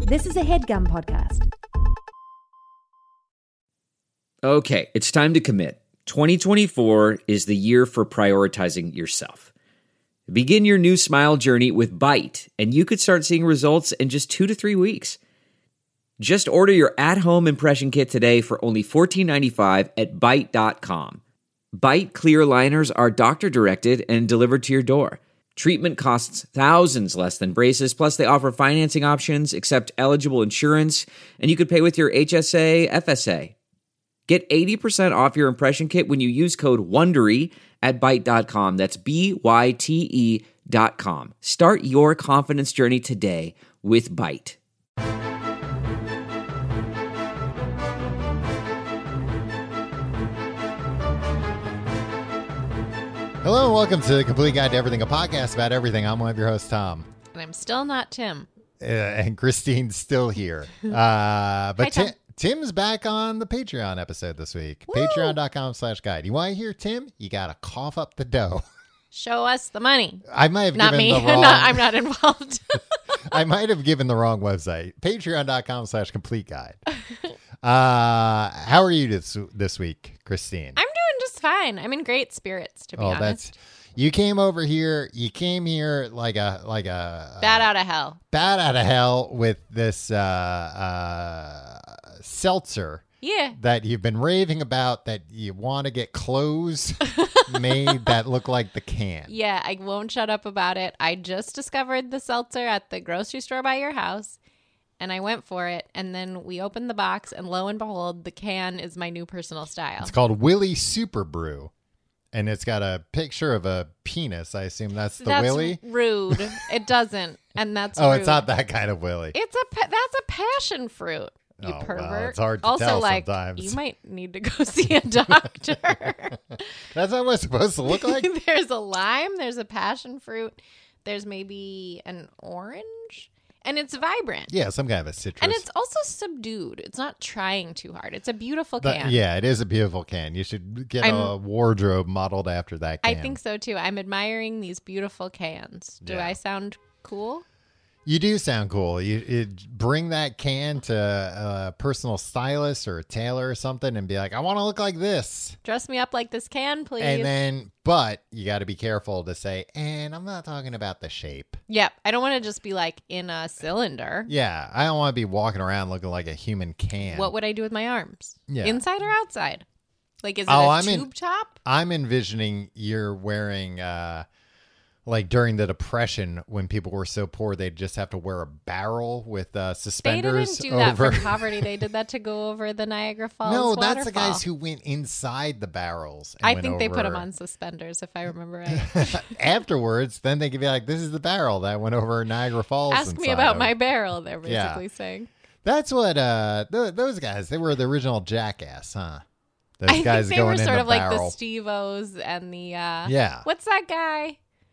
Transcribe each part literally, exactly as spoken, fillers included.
This is a HeadGum podcast. Okay, it's time to commit. twenty twenty-four is the year for prioritizing yourself. Begin your new smile journey with Byte, and you could start seeing results in just two to three weeks. Just order your at-home impression kit today for only fourteen ninety-five at byte dot com. Byte clear liners are doctor-directed and delivered to your door. Treatment costs thousands less than braces, plus they offer financing options, accept eligible insurance, and you could pay with your H S A, F S A. Get eighty percent off your impression kit when you use code WONDERY at byte dot com. That's B Y T E dot com. Start your confidence journey today with Byte. Hello and welcome to The Complete Guide to Everything, a podcast about everything. I'm one of your hosts, Tom. And I'm still not Tim. Uh, and Christine's still here. Uh, but Hi, Tom. Ti- Tim's back on the Patreon episode this week. Woo! Patreon dot com slash guide. You want to hear Tim? You got to cough up the dough. Show us the money. I might have Not given me. the wrong... Not, I'm not involved. I might have given the wrong website. Patreon dot com slash complete guide. Uh, how are you this, this week, Christine? I'm doing just fine. I'm in great spirits, to be oh, honest. that's... You came over here. You came here like a like a Bat uh, out of hell. bat out of hell with this uh, uh, seltzer Yeah. that you've been raving about. That you want to get clothes made that look like the can. Yeah, I won't shut up about it. I just discovered the seltzer at the grocery store by your house, and I went for it. And then we opened the box, and lo and behold, the can is my new personal style. It's called Willy Super Brew, and it's got a picture of a penis. I assume that's the that's Willy. rude. It doesn't, and that's Oh, rude. it's not that kind of Willy. It's a pa- that's a passion fruit. You Oh, well, pervert. it's hard to also, tell like, sometimes. you might need to go see a doctor. That's not what it's supposed to look like. There's a lime, there's a passion fruit, there's maybe an orange, and it's vibrant. Yeah, some kind of a citrus. And it's also subdued. It's not trying too hard. It's a beautiful The- can. yeah, it is a beautiful can. You should get a I'm- wardrobe modeled after that I can. think so too. I'm admiring these beautiful cans. Do Yeah. I sound cool? You do sound cool. You, you bring that can to a personal stylist or a tailor or something and be like, I want to look like this. Dress me up like this can, please. And then, but you got to be careful to say, and I'm not talking about the shape. Yep. I don't want to just be like in a cylinder. Yeah, I don't want to be walking around looking like a human can. What would I do with my arms? Yeah. Inside or outside? Like, is it Oh, a I'm tube in- top? I'm envisioning you're wearing, uh, like during the Depression when people were so poor, they'd just have to wear a barrel with uh, They suspenders didn't do that over. for poverty. They did that to go over the Niagara Falls No, that's the waterfall. guys who went inside the barrels. And I went think they put them over- on suspenders, if I remember right. Afterwards, then they could be like, "This is the barrel that went over Niagara Falls." Ask me inside about of." my barrel, they're Yeah. basically saying. That's what uh, th- those guys. They were the original Jackass, huh? Those I guys think they going were in sort the of like barrel. the Steve-O's and the, uh, Yeah. what's that guy?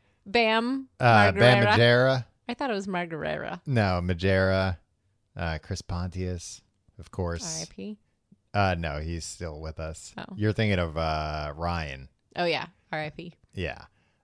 Bam uh, Margera. Bam Margera. I thought it was Margarera. No, Majera. Uh, Chris Pontius, of course. R I P Uh, no, he's still with us. Oh. You're thinking of uh, Ryan. Oh, yeah. R I P Yeah.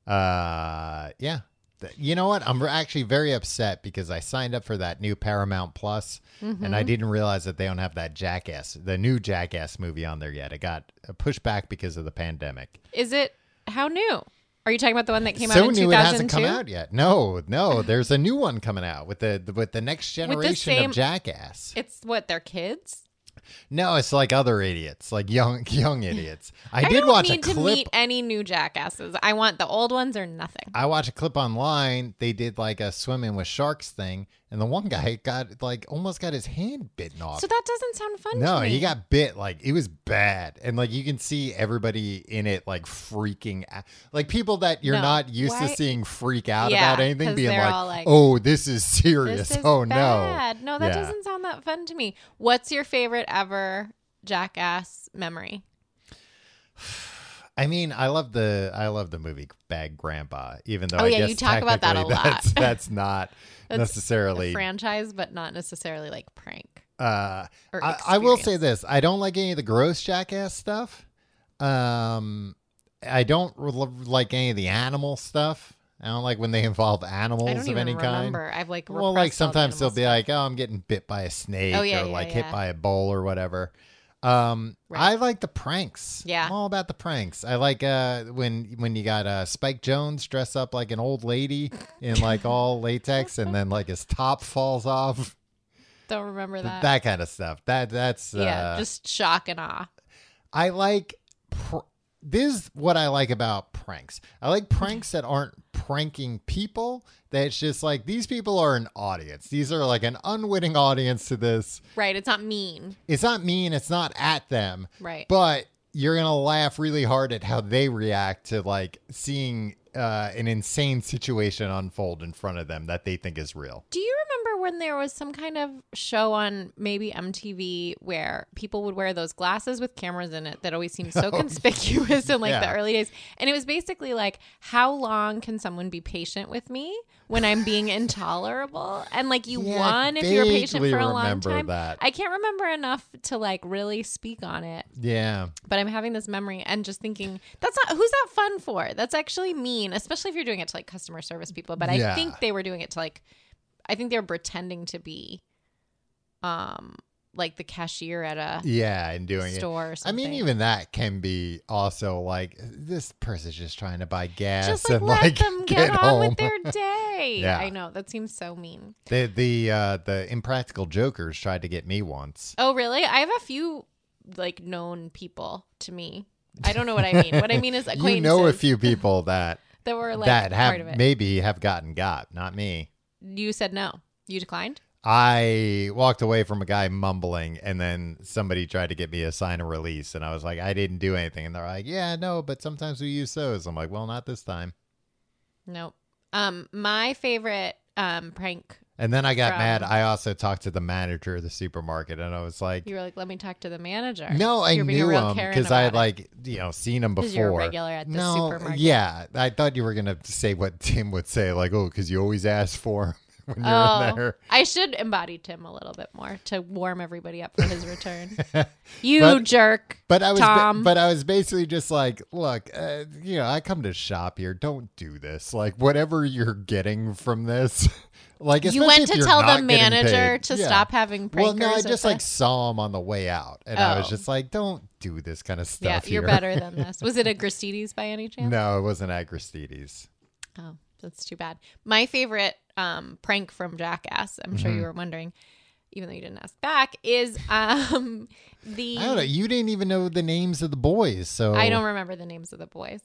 Uh, yeah. Th- You know what? I'm actually very upset because I signed up for that new Paramount Plus, Mm-hmm. and I didn't realize that they don't have that Jackass, the new Jackass movie on there yet. It got pushed back because of the pandemic. Is it, how new? Are you talking about the one that came so out in new two it thousand hasn't two? come out yet. No, no. There's a new one coming out with the, the with the next generation same- of Jackass. It's what, they're kids? No, it's like other idiots, like young young idiots. I, I did don't watch need a to clip. meet any new jackasses. I want the old ones or nothing. I watched a clip online. They did like a swimming with sharks thing, and the one guy got like almost got his hand bitten off. So that doesn't sound fun no, to me. he got bit. Like it was bad, and like you can see everybody in it like freaking out. Like people that you're No. not used Why- to seeing freak out Yeah, about anything, 'cause being they're like, all like, "Oh, this is serious. This is oh bad. no, No, that Yeah. doesn't sound that fun to me. What's your favorite ever Jackass memory? I mean, I love the I love the movie Bad Grandpa, even though Oh, I yeah, guess you talk about that a technically lot. That's, that's not That's necessarily A franchise, but not necessarily like prank. Uh, Or I, I will experience. say this: I don't like any of the gross Jackass stuff. Um, I don't re- like any of the animal stuff. I don't like when they involve animals I don't of even any kind. remember. I've like Well, like repressed all the sometimes they'll animal be stuff. like, "Oh, I'm getting bit by a snake," Oh, yeah, or yeah, like yeah. hit by a bull or whatever. Um, Right. I like the pranks. Yeah. I'm all about the pranks. I like uh when when you got uh Spike Jones dressed up like an old lady in like all latex, and then like his top falls off. Don't remember that. That kind of stuff. That that's yeah, uh, just shock and awe. I like. Pr- this is what I like about pranks. I like pranks that aren't pranking people. That's just like, these people are an audience. These are like an unwitting audience to this. Right. It's not mean. It's not mean. It's not at them. Right. But you're going to laugh really hard at how they react to like seeing uh, an insane situation unfold in front of them that they think is real. Do you remember when there was some kind of show on maybe M T V where people would wear those glasses with cameras in it that always seemed so conspicuous in like the Yeah. early days? And it was basically like, how long can someone be patient with me when I'm being intolerable? And like you Yeah, won if you're patient vaguely for a long remember time. that. I can't remember enough to like really speak on it. Yeah. But I'm having this memory and just thinking, that's not, who's that fun for? That's actually mean, especially if you're doing it to like customer service people. But Yeah. I think they were doing it to like, I think they were pretending to be um like the cashier at a Yeah. And doing it. store or I something. mean, even that can be also like, this person's just trying to buy gas just like and let like them get, get, on home. with their day. Yeah. I know. That seems so mean. The the uh, the Impractical Jokers tried to get me once. Oh, really? I have a few like known people to me. I don't know what I mean. What I mean is acquaintances. You know a few people that that were like that part of have it. maybe have gotten got, not me. You said no. You declined? I walked away from a guy mumbling, and then somebody tried to get me a sign of release, and I was like, I didn't do anything. And they're like, yeah, no, but sometimes we use those. I'm like, well, not this time. Nope. Um, my favorite um prank. And then I got From- mad. I also talked to the manager of the supermarket, and I was like, You were like, let me talk to the manager. no, I You're being a knew real him Karen because I had about it. like, you know, seen him 'Cause before. you're a regular at the no, supermarket. Yeah. I thought you were going to say what Tim would say, like, oh, because you always ask for him when you're Oh, in there. I should embody Tim a little bit more to warm everybody up for his return. You But- jerk, But I was, ba- Tom. but I was basically just like, look, uh, you know, I come to shop here. Don't do this. Like, whatever you're getting from this, like, you especially went if to you're tell the not getting manager paid. to Yeah. stop having prankers. Well, no, I at just the- like saw him on the way out, and I was Oh. just like, don't do this kind of yeah, stuff. you're here. better than this. Was it a Gristedes by any chance? No, it wasn't at Gristedes. Oh, that's too bad. My favorite um, prank from Jackass, I'm sure Mm-hmm. you were wondering, even though you didn't ask back, is um, the. I don't know. You didn't even know the names of the boys, so I don't remember the names of the boys.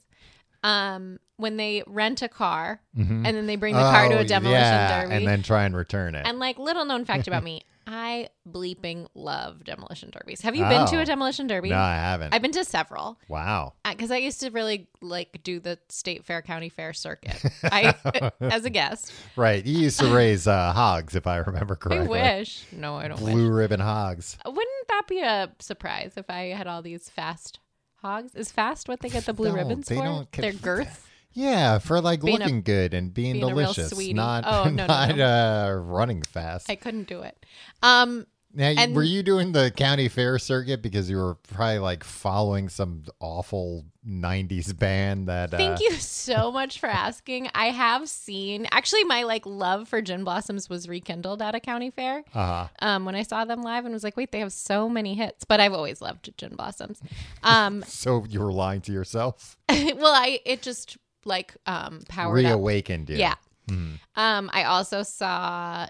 Um, when they rent a car and then they bring the car to Oh, a demolition yeah, derby. and then try and return it. And like little known fact about me, I bleeping love demolition derbies. Have you been to Oh. a demolition derby? No, I haven't. I've been to several Wow. because I used to really like do the state fair, county fair circuit. I as a guest. Right. You used to raise uh, hogs, if I remember correctly. I wish. No, I don't Blue wish. ribbon hogs. Wouldn't that be a surprise if I had all these fast hogs? Is fast what they get the blue No, ribbons they for? don't get- Their girth. Yeah, for like Being a- looking good and being, being a real delicious, sweetie. not Oh, no, no, not no. Uh, running fast. I couldn't do it. Um, Now, and- were you doing the county fair circuit because you were probably like following some awful nineties band that? Uh, Thank you so much for asking. I have seen actually my like love for Gin Blossoms was rekindled at a county fair. Uh-huh. Um, when I saw them live and was like, wait, they have so many hits. But I've always loved Gin Blossoms. Um, So you were lying to yourself? well, I it just like um powered up. Reawakened you. Yeah. Mhm. Um, I also saw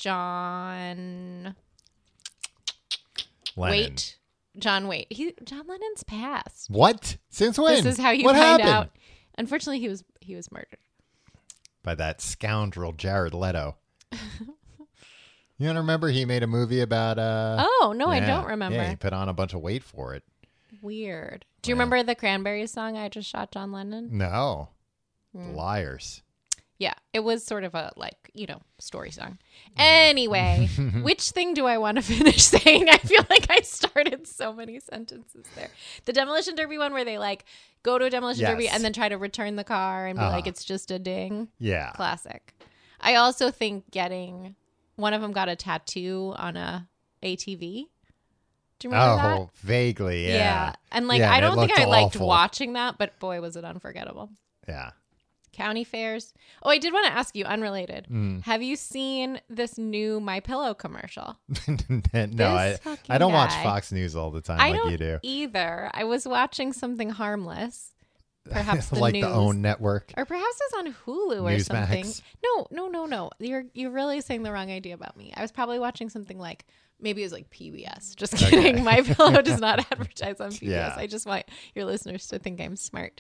John Lennon. Wait. John Wait. He John Lennon's passed. What? Since when? This is how you what find happened? out. Unfortunately, he was he was murdered. By that scoundrel Jared Leto. You don't remember he made a movie about uh Oh no, I yeah, don't remember. Yeah, he put on a bunch of weight for it. Weird. Do you Yeah. remember the Cranberries song I just shot John Lennon? No. Hmm. Liars. Yeah, it was sort of a like, you know, story song. Anyway, which thing do I want to finish saying? I feel like I started so many sentences there. The Demolition Derby one where they like go to a demolition Yes. derby and then try to return the car and be Uh-huh. like it's just a ding. Yeah. Classic. I also think getting one of them got a tattoo on a A T V. Do you remember that? Oh, vaguely, yeah. And like Yeah, I and it don't think looked I liked awful. watching that, but boy was it unforgettable. Yeah. county fairs. Oh, I did want to ask you, unrelated. Mm. Have you seen this new My Pillow commercial? no, I, fucking I don't watch guy. Fox News all the time I like don't you do. either. I was watching something harmless, perhaps the like news. the OWN network. Or perhaps it's on Hulu or Newsmax. something. No, no, no, no. You're you're really saying the wrong idea about me. I was probably watching something like, maybe it was like P B S. Just kidding. Okay. My Pillow does not advertise on P B S. Yeah. I just want your listeners to think I'm smart.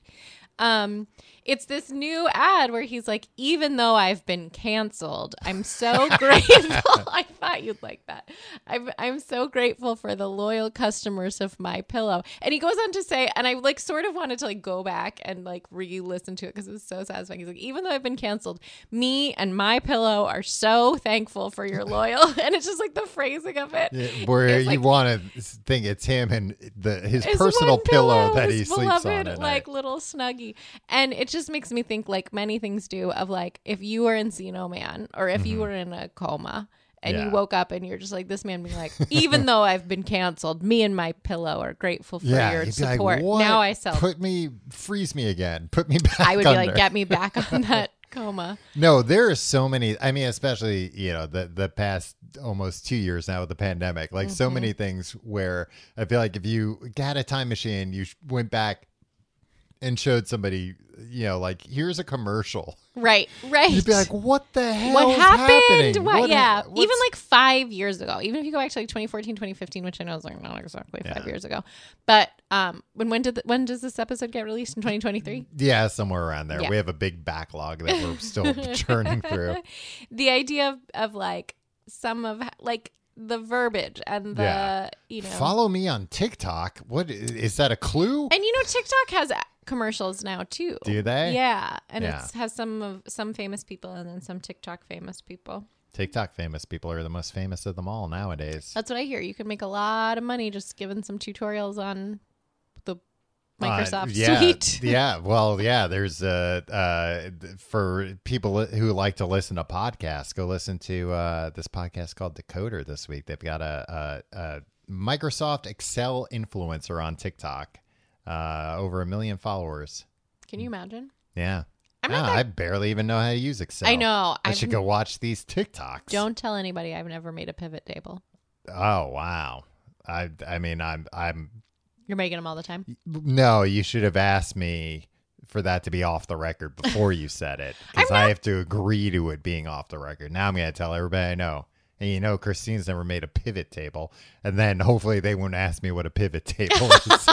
Um, it's this new ad where he's like, even though I've been canceled, I'm so grateful. I thought you'd like that. I'm, I'm so grateful for the loyal customers of My Pillow. And he goes on to say, and I like sort of wanted to like go back and like re-listen to it because it was so satisfying. He's like, even though I've been canceled, me and My Pillow are so thankful for your loyal. And it's just like the phrasing of it. Yeah, where It's you like- want to think it's him and the his His personal one pillow, that his he sleeps on beloved, at like night. little snuggie. And it just makes me think, like many things do, of like if you were in Encino Man or if you were in a coma and Yeah. you woke up and you're just like, this man being like, even though I've been canceled, me and My Pillow are grateful for Yeah, your you'd be like, support. "What? Now I sell. Put me, freeze me again. Put me back I would be under." like, get me back on that coma. No, there are so many. I mean, especially, you know, the the past almost two years now with the pandemic, like so Mm-hmm. many things where I feel like if you got a time machine, you sh- went back and showed somebody, you know, like, here's a commercial. Right, right. You'd be like, what the hell What is happened? happening? What, What yeah. ha- Even what's- like five years ago, even if you go back to like twenty fourteen, twenty fifteen, which I know is like not exactly five Yeah. years ago. But um, when when did the, when does this episode get released in twenty twenty-three? Yeah, somewhere around there. Yeah. We have a big backlog that we're still churning through. The idea of, of like some of like the verbiage and the, Yeah. you know. Follow me on TikTok. What is that, a clue? And you know, TikTok has commercials now too. Do they? Yeah. And Yeah. it has some of some famous people and then some TikTok famous people. TikTok famous people are the most famous of them all nowadays. That's what I hear. You can make a lot of money just giving some tutorials on the Microsoft Uh, yeah, Suite. yeah. Well, yeah. There's uh, uh, for people who like to listen to podcasts, go listen to uh, this podcast called Decoder this week. They've got a, a, a Microsoft Excel influencer on TikTok, uh, over a million followers. Can you imagine? Yeah. I'm Ah, not that- I barely even know how to use Excel. I know. I I've should go watch these TikToks. Don't tell anybody I've never made a pivot table. Oh wow. I I mean I'm I'm You're making them all the time. no. You should have asked me for that to be off the record before you said it, because I'm I not- have to agree to it being off the record. Now I'm gonna tell everybody I know. And you know, Christine's never made a pivot table, and then hopefully they won't ask me what a pivot table is.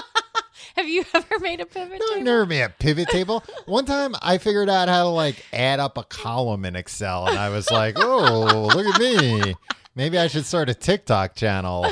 Have you ever made a pivot No, I've table? never made a pivot table. One time I figured out how to like add up a column in Excel, and I was like, oh, look at me. Maybe I should start a TikTok channel.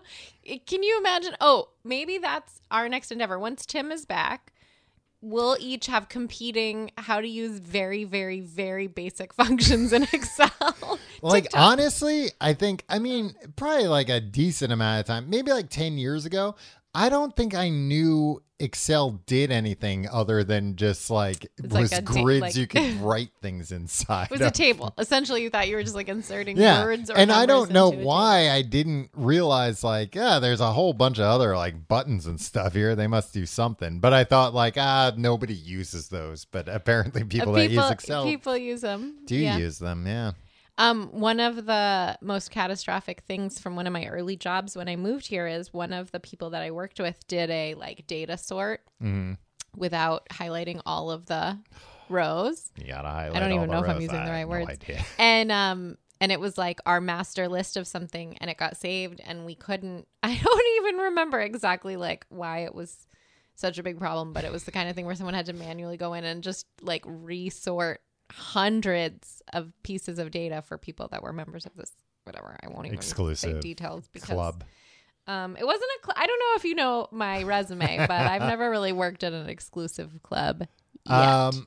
Can you imagine? Oh, maybe that's our next endeavor. Once Tim is back, we'll each have competing how to use very, very, very basic functions in Excel. Like, TikTok. honestly, I think, I mean, probably like a decent amount of time, maybe like ten years ago, I don't think I knew Excel did anything other than just like, It's like was a ta- grids like- you could write things inside. It was a of. table. Essentially, you thought you were just like inserting Yeah. words or And I numbers don't know into a why I didn't realize, like, yeah, there's a whole bunch of other like buttons and stuff here. They must do something. But I thought, like, ah, nobody uses those. But apparently, people, table. that Uh, people, use Excel people use them. do Yeah. use them. Yeah. Um, one of the most catastrophic things from one of my early jobs when I moved here is one of the people that I worked with did a like data sort Mhm. without highlighting all of the rows. You gotta highlight. I don't all even the know if I'm rows. using I the right have words. No idea. And um and it was like our master list of something and it got saved and we couldn't I don't even remember exactly like why it was such a big problem, but it was the kind of thing where someone had to manually go in and just like resort hundreds of pieces of data for people that were members of this whatever. I won't even say Exclusive details because Club. um it wasn't a cl- I don't know if you know my resume, but I've never really worked at an exclusive club yet. Um,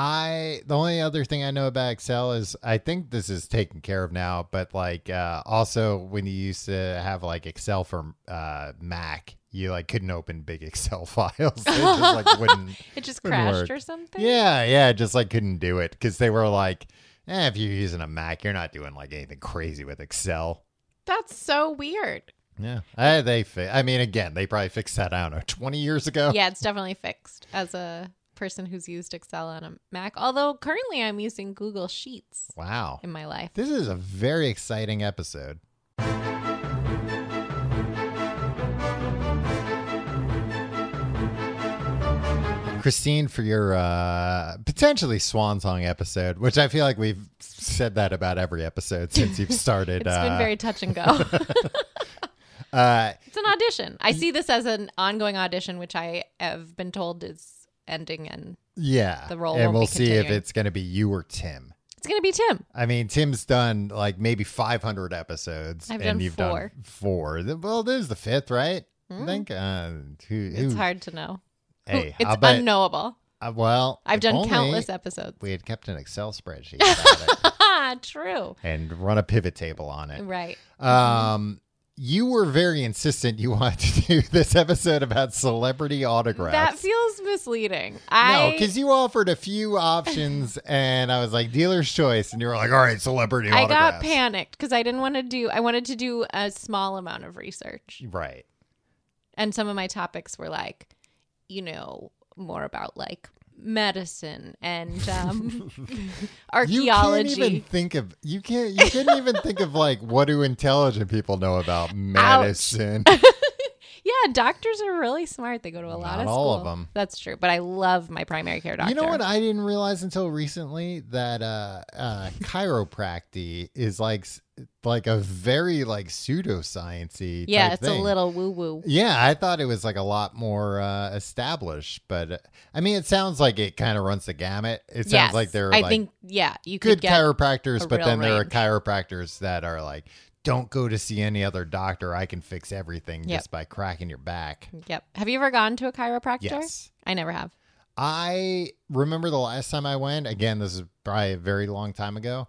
I the only other thing I know about Excel is I think this is taken care of now, but like uh, also when you used to have like Excel for uh, Mac, you like couldn't open big Excel files. It just like wouldn't. It just wouldn't crashed work. or something. Yeah, yeah, just like couldn't do it because they were like, eh, if you're using a Mac, you're not doing like anything crazy with Excel. That's so weird. Yeah, I, they. Fi- I mean, again, they probably fixed that. I don't know, twenty years ago. Yeah, it's definitely fixed as a person who's used Excel on a Mac, although currently I'm using Google Sheets Wow. in my life. This is a very exciting episode. Christine, for your uh, potentially swan song episode, which I feel like we've said that about every episode since you've started. It's uh, been very touch and go. uh, It's an audition. I see this as an ongoing audition, which I have been told is ending, and yeah. The role and won't we'll be see if continuing. it's going to be you or Tim. it's going to be Tim. I mean, Tim's done like maybe five hundred episodes. I've and done you've four. done four. Well, this is the fifth, right? I think. Uh, who, It's who- hard to know. Hey, It's I'll bet- unknowable. Uh, well, I've if done only countless episodes. We had kept an Excel spreadsheet about it True. and run a pivot table on it. Right. Um, you were very insistent you wanted to do this episode about celebrity autographs. That feels misleading. no, I because you offered a few options, and I was like, dealer's choice, and you were like, all right, celebrity I autographs. got panicked because I didn't want to do. I wanted to do a small amount of research, Right. and some of my topics were like, you know, more about like medicine and um, archaeology. You can't even think of you can't you couldn't even think of like what do intelligent people know about medicine. Yeah, doctors are really smart. They go to a lot Not of all school. of 'em. That's true. But I love my primary care doctor. You know what I didn't realize until recently that uh, uh, chiropractic is like s- like a very like pseudoscience-y Yeah, type it's thing. a little woo woo. Yeah, I thought it was like a lot more uh, established, but uh, I mean, it sounds like it kind of runs the gamut. It sounds Yes, like they're I like think yeah, you good could get chiropractors, a but real then there are range. chiropractors that are like, don't go to see any other doctor. I can fix everything Yep. just by cracking your back. Yep. Have you ever gone to a chiropractor? Yes. I never have. I remember the last time I went, again, this is probably a very long time ago,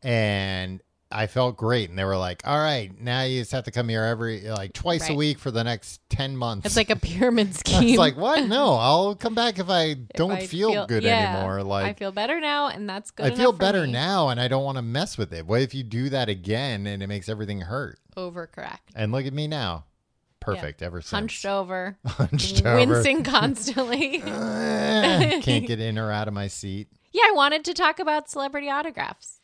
and I felt great. And they were like, all right, now you just have to come here every, like twice a Right. week for the next ten months. It's like a pyramid I scheme. was like, what? No, I'll come back if I If don't I feel, good yeah, anymore. Like, I feel better now, and that's good. I feel enough for better me. now, and I don't want to mess with it. What if you do that again and it makes everything hurt? Overcorrect. And look at me now. Perfect ever since. Hunched over, Hunched over. wincing constantly. Eh, Can't get in or out of my seat. Yeah, I wanted to talk about celebrity autographs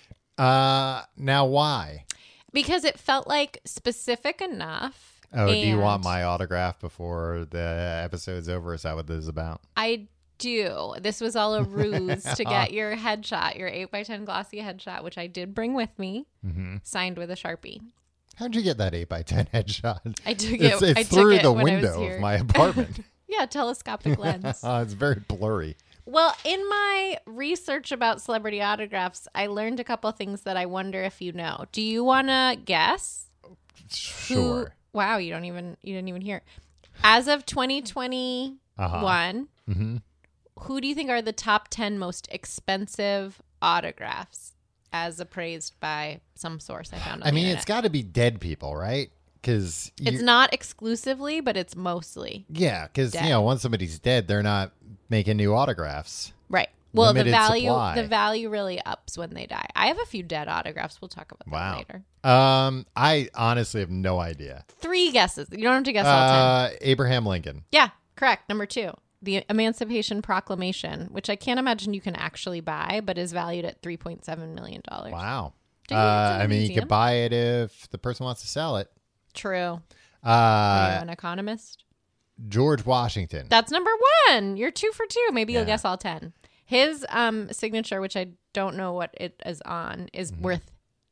Uh, now why? because it felt like specific enough. Oh, do you and want my autograph before the episode's over? Is that what this is about? I do. This was all a ruse to get your headshot, your eight by ten glossy headshot, which I did bring with me, Mm-hmm. signed with a Sharpie. How'd you get that eight by ten headshot? I took it. It's, it's I took through it the when I was window here. of my apartment. Yeah, telescopic lens. Uh, it's very blurry. Well, in my research about celebrity autographs, I learned a couple things that I wonder if you know. Do you want to guess? Sure. Who, wow, you don't even you didn't even hear. As of twenty twenty-one, Uh-huh. Mm-hmm. who do you think are the top ten most expensive autographs as appraised by some source I found on I the mean, internet? it's got to be dead people, right? Because It's not exclusively, but it's mostly. Yeah, because you dead. know, once somebody's dead, they're not making new autographs. Right. Well, Limited the value supply. the value really ups when they die. I have a few dead autographs. We'll talk about that Wow. later. Um, I honestly have no idea. Three guesses. You don't have to guess all ten. Uh, Abraham Lincoln. Yeah, correct. Number two, the Emancipation Proclamation, which I can't imagine you can actually buy, but is valued at three point seven million dollars. Wow. Do you think it's Uh, in a I mean, you museum? could buy it if the person wants to sell it. True. Are you Uh, an economist? George Washington. That's number one. You're two for two. Maybe you'll Yeah. guess all ten. His um signature, which I don't know what it is on, is Mm-hmm. worth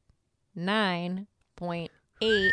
nine point eight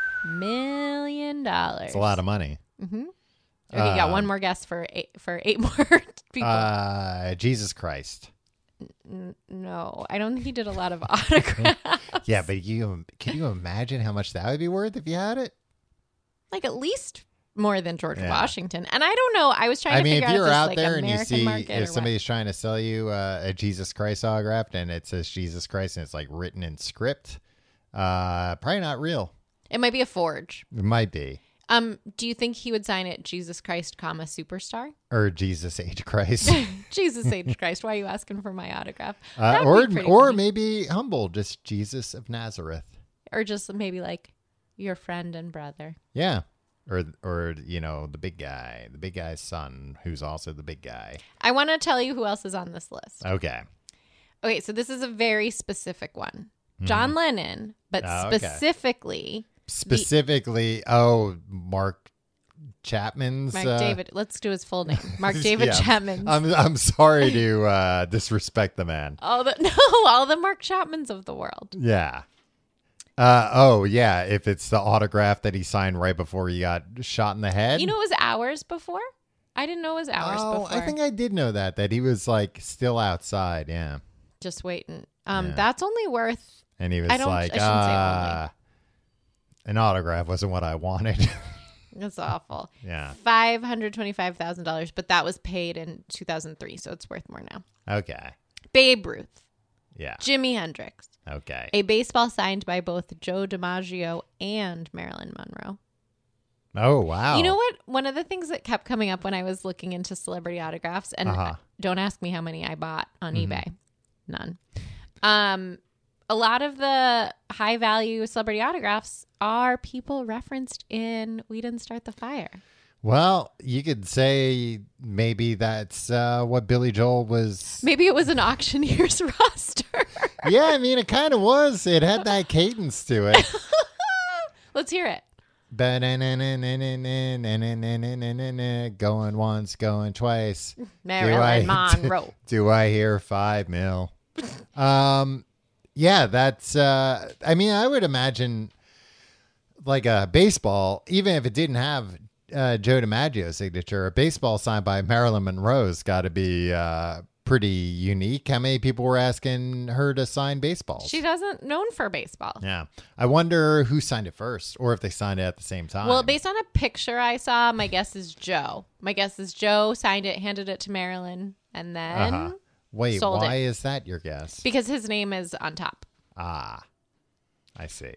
million dollars. It's a lot of money. Mm-hmm. Okay, you got Uh, one more guess for eight for eight more people. Uh, Jesus Christ. N- no, I don't think he did a lot of autographs. Yeah, but you can you imagine how much that would be worth if you had it? Like at least more than George Yeah. Washington. And I don't know. I was trying I to mean, figure if out you're this, out like, there and you American see market or if what. somebody's trying to sell you uh, a Jesus Christ autograph and it says Jesus Christ and it's like written in script, uh, probably not real. It might be a forge. It might be. Um, do you think he would sign it Jesus Christ, comma superstar? Or Jesus H Christ. Jesus H Christ, why are you asking for my autograph? Uh, That or would be pretty or funny. maybe humble, just Jesus of Nazareth. Or just maybe like your friend and brother. Yeah. or or you know the big guy, the big guy's son, who's also the big guy. I want to tell you who else is on this list. Okay. Okay, so this is a very specific one. John Lennon, but Oh, okay. specifically Specifically, oh, Mark Chapman's. Mark uh, David. Let's do his full name. Mark David yeah. Chapman. I'm I'm sorry to uh, disrespect the man. all the no, all the Mark Chapmans of the world. Yeah. Uh, oh, yeah. If it's the autograph that he signed right before he got shot in the head. You know, it was hours before. I didn't know it was hours oh, before. I think I did know that, that he was like still outside. Yeah. Just waiting. Um, Yeah. that's only worth. And he was I don't- like, I shouldn't say uh, an autograph wasn't what I wanted. That's awful. Yeah. Five hundred twenty-five thousand dollars, but that was paid in two thousand three, so it's worth more now. Okay. Babe Ruth, Yeah. Jimi Hendrix, Okay. a baseball signed by both Joe DiMaggio and Marilyn Monroe. Oh, wow. You know what? One of the things that kept coming up when I was looking into celebrity autographs, and Uh-huh. don't ask me how many I bought on Mhm. eBay, none. Um, a lot of the high value celebrity autographs are people referenced in "We Didn't Start the Fire." Well, you could say maybe that's uh, what Billy Joel was. Maybe it was an auctioneer's roster. Yeah, I mean, it kind of was. It had that cadence to it. Let's hear it. Going once, going twice. Marilyn Monroe. Do I hear five mil? um, yeah, that's. Uh, I mean, I would imagine like a baseball, even if it didn't have uh, Joe DiMaggio's signature, a baseball signed by Marilyn Monroe's got to be uh, pretty unique. How many people were asking her to sign baseballs? She doesn't known for baseball. Yeah, I wonder who signed it first, or if they signed it at the same time. Well, based on a picture I saw, my guess is Joe. My guess is Joe signed it, handed it to Marilyn, and then Uh-huh. Wait, sold why it. is that your guess? Because his name is on top. Ah, I see.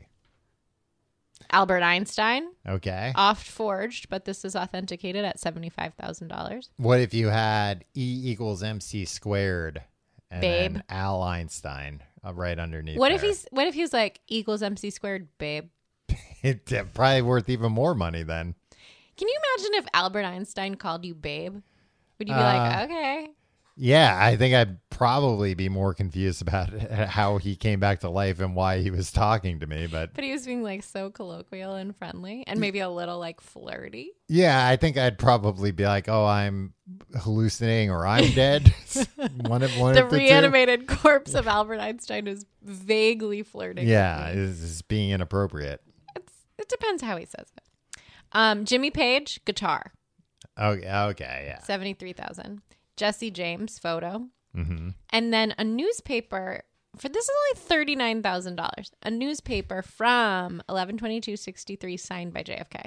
Albert Einstein, Okay. oft forged, but this is authenticated at seventy-five thousand dollars. What if you had E equals M C squared and Babe. then Al Einstein uh, right underneath? What if there? he's what if he's like equals M C squared, babe? It's uh, probably worth even more money then. Can you imagine if Albert Einstein called you babe? Would you be Uh, like, okay? Yeah, I think I'd probably be more confused about how he came back to life and why he was talking to me. But But he was being like so colloquial and friendly and maybe a little like flirty. yeah, I think I'd probably be like, "Oh, I'm hallucinating or I'm dead." one of one The of the two. reanimated corpse of Albert Einstein is vaguely flirting. Yeah, with me. is, is being inappropriate. It's, it depends how he says it. Um, Jimmy Page, guitar, Okay, okay, yeah. seventy-three thousand. Jesse James, photo. Mm-hmm. And then a newspaper for this is only thirty-nine thousand dollars. A newspaper from eleven twenty-two sixty-three signed by J F K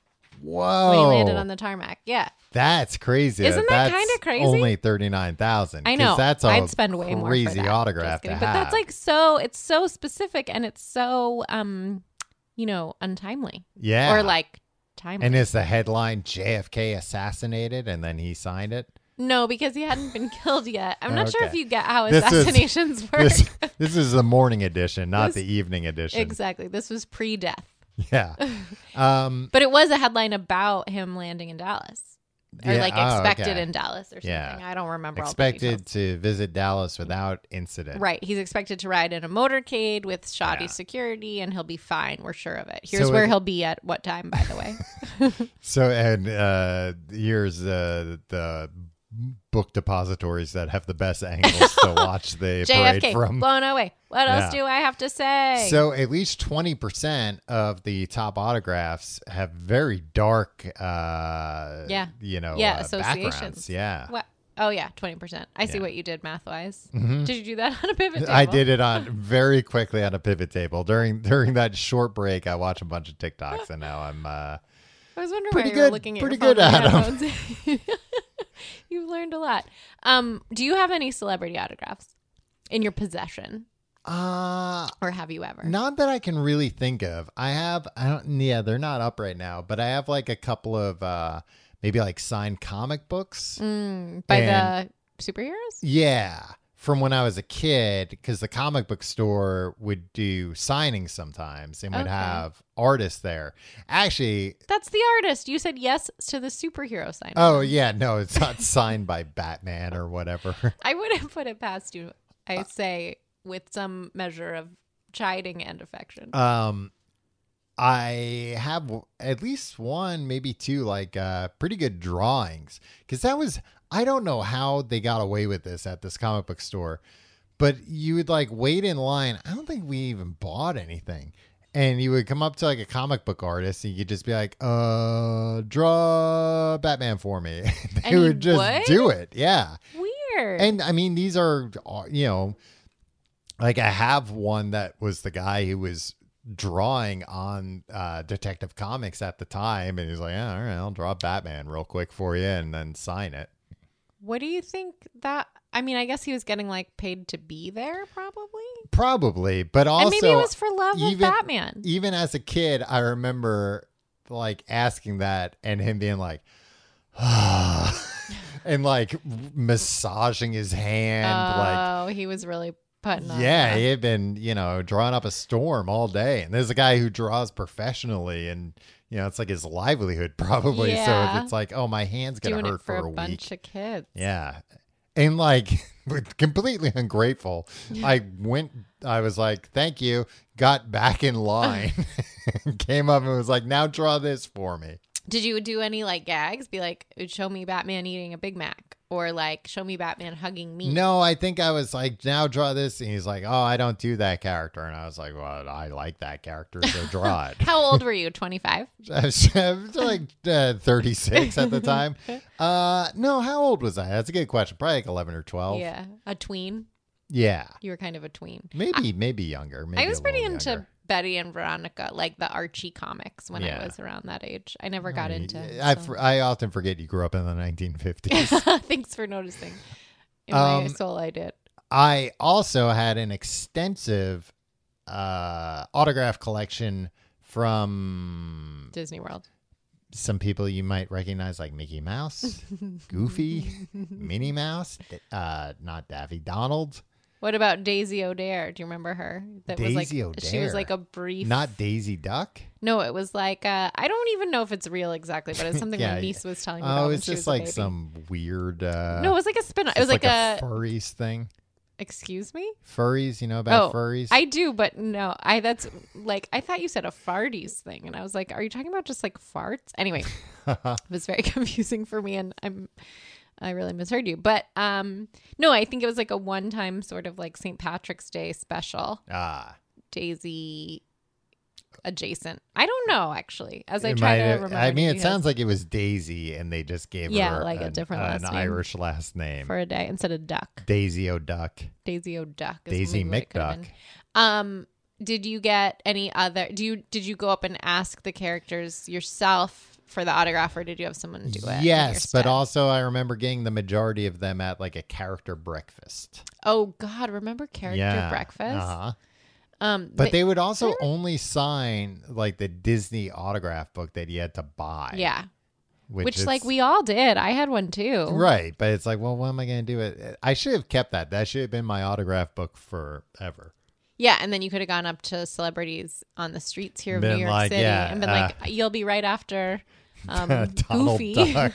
Whoa, when he landed on the tarmac. Yeah. that's crazy. Isn't that That's kinda crazy? Only thirty nine thousand. I know. That's a I'd spend way more for crazy that. autograph Just kidding. to But have. that's like so it's so specific and it's so um you know, untimely. yeah, Or like timely. and is the headline J F K assassinated and then he signed it? No, because he hadn't been killed yet. I'm not sure Okay. if you get how This is- assassinations work. This this is the morning edition, not This- the evening edition. Exactly. This was pre-death. Yeah. Um. But it was a headline about him landing in Dallas. Or Yeah, like oh, expected okay. in Dallas or something. Yeah. I don't remember all the Expected details. to visit Dallas without incident. Right. He's expected to ride in a motorcade with shoddy Yeah. security and he'll be fine. We're sure of it. Here's So where it- he'll be at what time, by the way. So and uh, here's uh, the book depositories that have the best angles to watch the J F parade K, from. blown away. What else Yeah. do I have to say? So at least twenty percent of the top autographs have very dark, uh, Yeah. you know, Yeah, uh, associations. backgrounds. Yeah. What? Oh, yeah, twenty percent. I see Yeah. what you did math-wise. Mhm. Did you do that on a pivot table? I did it on very quickly on a pivot table during during that short break. I watched a bunch of TikToks, and now I'm uh, I was wondering Pretty why you were good- looking at pretty your good phone at 'em. and headphones. You've learned a lot. Um, do you have any celebrity autographs in your possession, uh or have you ever? not that I can really think of. I have, I don't, yeah, they're not up right now, but I have like a couple of uh maybe like signed comic books. Mm, by And- the superheroes? Yeah, from when I was a kid, because the comic book store would do signings sometimes and would Okay. have artists there. Actually, That's the artist. You said yes to the superhero sign. oh yeah, no, it's not signed by Batman or whatever. I wouldn't put it past you, I say, with some measure of chiding and affection. Um, I have w- at least one, maybe two, like uh, pretty good drawings. Because that was, I don't know how they got away with this at this comic book store, but you would like wait in line. I don't think we even bought anything. And you would come up to like a comic book artist and you could just be like, uh, draw Batman for me. they And he would just would? do it. Yeah. Weird. And I mean, these are, you know, like I have one that was the guy who was drawing on uh, Detective Comics at the time. And he's like, yeah, all right, I'll draw Batman real quick for you and then sign it. What do you think that? I mean, I guess he was getting like paid to be there, probably. Probably. But also, And maybe it was for love of even- Batman. even as a kid, I remember like asking that and him being like, and like massaging his hand. like, Oh, he was really putting on. yeah, that. he had been, you know, drawing up a storm all day. And there's a guy who draws professionally and, you know, it's like his livelihood probably. So Yeah. if it's like, oh, my hand's going doing to it hurt for for, a, a, bunch week. of kids. Yeah. And like completely ungrateful. I went, I was like, thank you, got back in line, came up and was like, now draw this for me. Did you do any like gags? Be like, show me Batman eating a Big Mac, or like, show me Batman hugging me. No, I think I was like, now draw this. And he's like, oh, I don't do that character. And I was like, well, I like that character, so draw it. How old were you? twenty-five? I was, I was like uh, thirty-six at the time. Uh, no, how old was I? That's a good question. Probably like eleven or twelve. Yeah, a tween. Yeah. You were kind of a tween. Maybe, maybe younger. Maybe I was a pretty little into younger. Betty and Veronica, like the Archie comics, when Yeah. I was around that age. I never got I, into. I, so. fr- I often forget you grew up in the nineteen fifties. Thanks for noticing. In my Um, soul, I did. I also had an extensive uh, autograph collection from Disney World. some people you might recognize, like Mickey Mouse, Goofy, Minnie Mouse, uh, not Daffy Donald, What about Daisy O'Dare? Do you remember her? That was Daisy like she O'Dare. was like a brief. not Daisy Duck. No, it was like uh, I don't even know if it's real exactly, but it's something Yeah, my niece was telling me about. Oh, when it's she just was a like baby. some weird. Uh, No, it was like a spin. It it's was like, a, a. furries thing. Excuse me. Furries, you know about Oh, furries? I do, but no, I that's like I thought you said a farties thing, and I was like, are you talking about just like farts? Anyway, it was very confusing for me, and I'm I really misheard you, but um, no, I think it was like a one-time sort of like Saint Patrick's Day special, ah. Daisy adjacent. I don't know actually. As I It try might to have- remember, I mean, it because sounds like it was Daisy, and they just gave Yeah, her like a an, different an last name. Irish last name. for a day instead of duck. Daisy O'Duck. Daisy O'Duck. is Daisy maybe what it could have McDuck. been. Um, did you get any other? Do you did you go up and ask the characters yourself for the autograph, or did you have someone do it? in your Yes, but stead? also I remember getting the majority of them at like a character breakfast. Oh God, remember character yeah. breakfast? Uh-huh. Um, But they would also they were- only sign like the Disney autograph book that you had to buy. yeah, Which, which is- like we all did. I had one too. Right. But it's like, well, what am I going to do? It. I should have kept that. That should have been my autograph book forever. Yeah, and then you could have gone up to celebrities on the streets here of Been New York like, City yeah, and been uh, like, "You'll be right after um, Donald Goofy." Duck.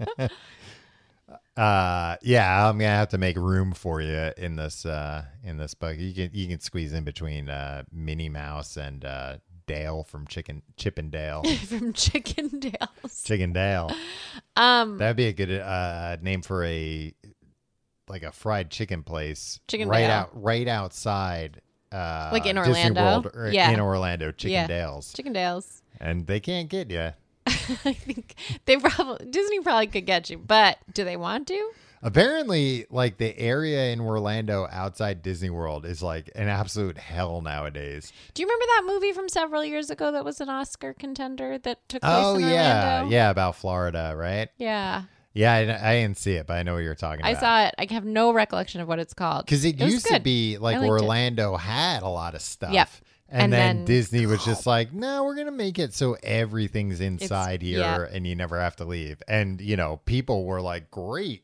Uh, yeah, I'm gonna have to make room for you in this uh in this book. You can you can squeeze in between uh Minnie Mouse and uh Dale from Chicken Chip and Dale. From Chickendales. Chicken Dale. Um, That'd be a good uh name for a like a fried chicken place. Chicken right Dale. out right outside uh Like in Disney Orlando? World, or Yeah. in Orlando, Chicken Yeah. Dale's. Chickendales. And they can't get you. I think they probably Disney probably could get you, but do they want to? Apparently, like the area in Orlando outside Disney World is like an absolute hell nowadays. Do you remember that movie from several years ago that was an Oscar contender that took place Oh in yeah, Orlando? yeah, about Florida, right? Yeah. Yeah, I, I didn't see it, but I know what you're talking I about. saw it. I have no recollection of what it's called. Because it, was used to good. be like I liked it. Orlando had a lot of stuff. Yep. And, And then, then- Disney was just like, no, we're going to make it so everything's inside here yeah. and you never have to leave. And, you know, people were like, great.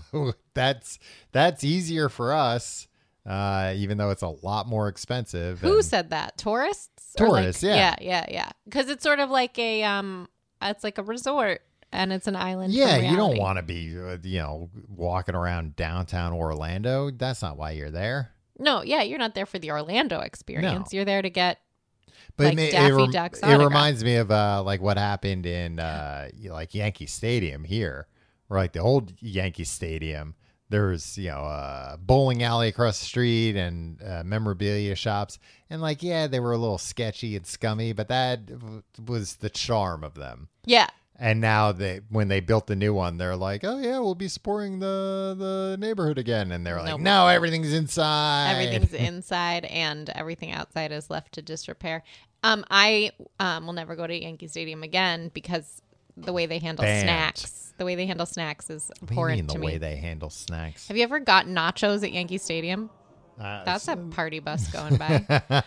that's that's easier for us, uh, even though it's a lot more expensive. Who and- said that? Tourists? Or Tourists, like, yeah. Yeah, yeah, yeah. Because it's sort of like a, um, it's like a resort and it's an island. from Yeah, you don't reality. want to be, uh, you know, walking around downtown Orlando. That's not why you're there. No, yeah, you're not there for the Orlando experience. You're there to get But like it, ma- Daffy it, rem- Duck's it autograph. reminds me of uh, like what happened in uh, y- like Yankee Stadium here, or like the old Yankee Stadium. There's you know a bowling alley across the street and uh, memorabilia shops, and like yeah, they were a little sketchy and scummy, but that w- was the charm of them. Yeah. And now they, when they built the new one, they're like, "Oh yeah, we'll be supporting the the neighborhood again." And they're like, Nope. "No, everything's inside. Everything's inside and everything outside is left to disrepair. Um, I um, will never go to Yankee Stadium again because the way they handle Banned. snacks, the way they handle snacks is What do you abhorrent mean the to way me. they handle snacks? Have you ever got nachos at Yankee Stadium? Uh, That's a party bus going by. Um,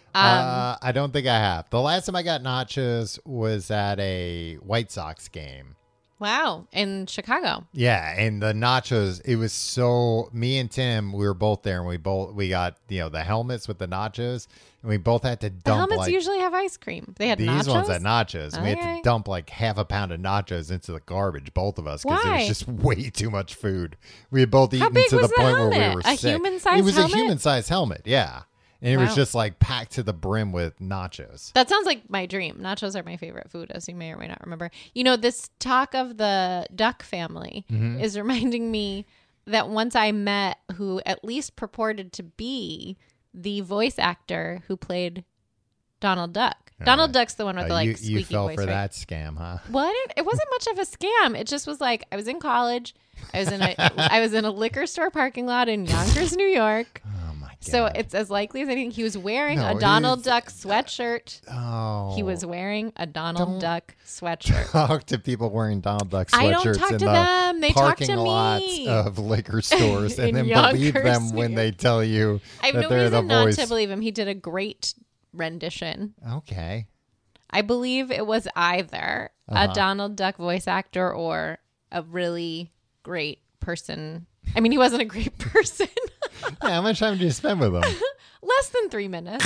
uh, I don't think I have. The last time I got nachos was at a White Sox game. Wow, in Chicago. Yeah, and the nachos, it was so. Me and Tim, we were both there, and we both we got you know the helmets with the nachos, and we both had to The dump helmets like usually have ice cream. They had these nachos. ones had nachos. and We had Okay. to dump like half a pound of nachos into the garbage, both of us, because it Why? was just way too much food. We had both eaten big to the was the point where we helmet? were A sick. human-sized It was helmet? a human-sized helmet, yeah, and it Wow. was just like packed to the brim with nachos. That sounds like my dream. Nachos are my favorite food, as you may or may not remember. You know, this talk of the Duck family Mm-hmm. is reminding me that once I met who at least purported to be the voice actor who played Donald Duck. Donald Duck's the one with Uh, the like you, squeaky you fell voice, for right? that scam, huh? What? It wasn't much of a scam. It just was like I was in college. I was in a I was in a liquor store parking lot in Yonkers, New York. Oh my god! So it's as likely as anything. He was wearing No, a Donald he's- Duck sweatshirt. oh, He was wearing a Donald Don't- Duck sweatshirt. talk to people wearing Donald Duck I sweatshirts don't talk in to the them. They talk parking to lots me. of liquor stores, and In then believe Yonkers, them when New they tell you I have that no they're the reason not voice. to believe him. He did a great rendition. Okay. I believe it was either Uh-huh. a Donald Duck voice actor or a really great person. I mean, he wasn't a great person. Yeah, how much time did you spend with them? Less than three minutes.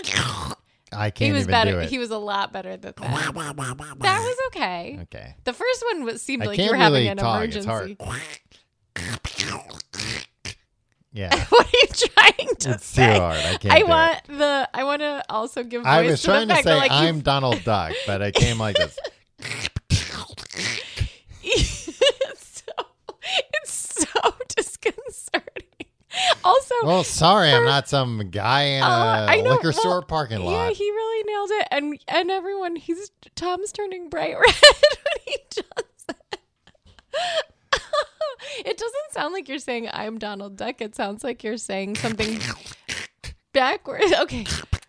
I can't He was even better. do it. He was a lot better than that. That was okay. okay. The first one was, seemed I like you can't were having really an talk. It's emergency. Yeah. What are you trying to It's too say? hard. I can't I do want the. I want to also give voice I was to trying the to fact say that like I'm you Donald Duck, but I came like this. it's so it's so disconcerting. Also, Well, sorry, I'm for- not some guy in a uh, I know, liquor well, store parking lot. yeah, he really nailed it, and and everyone, he's Tom's turning bright red when he does it. It doesn't sound like you're saying I'm Donald Duck. It sounds like you're saying something backwards. Okay.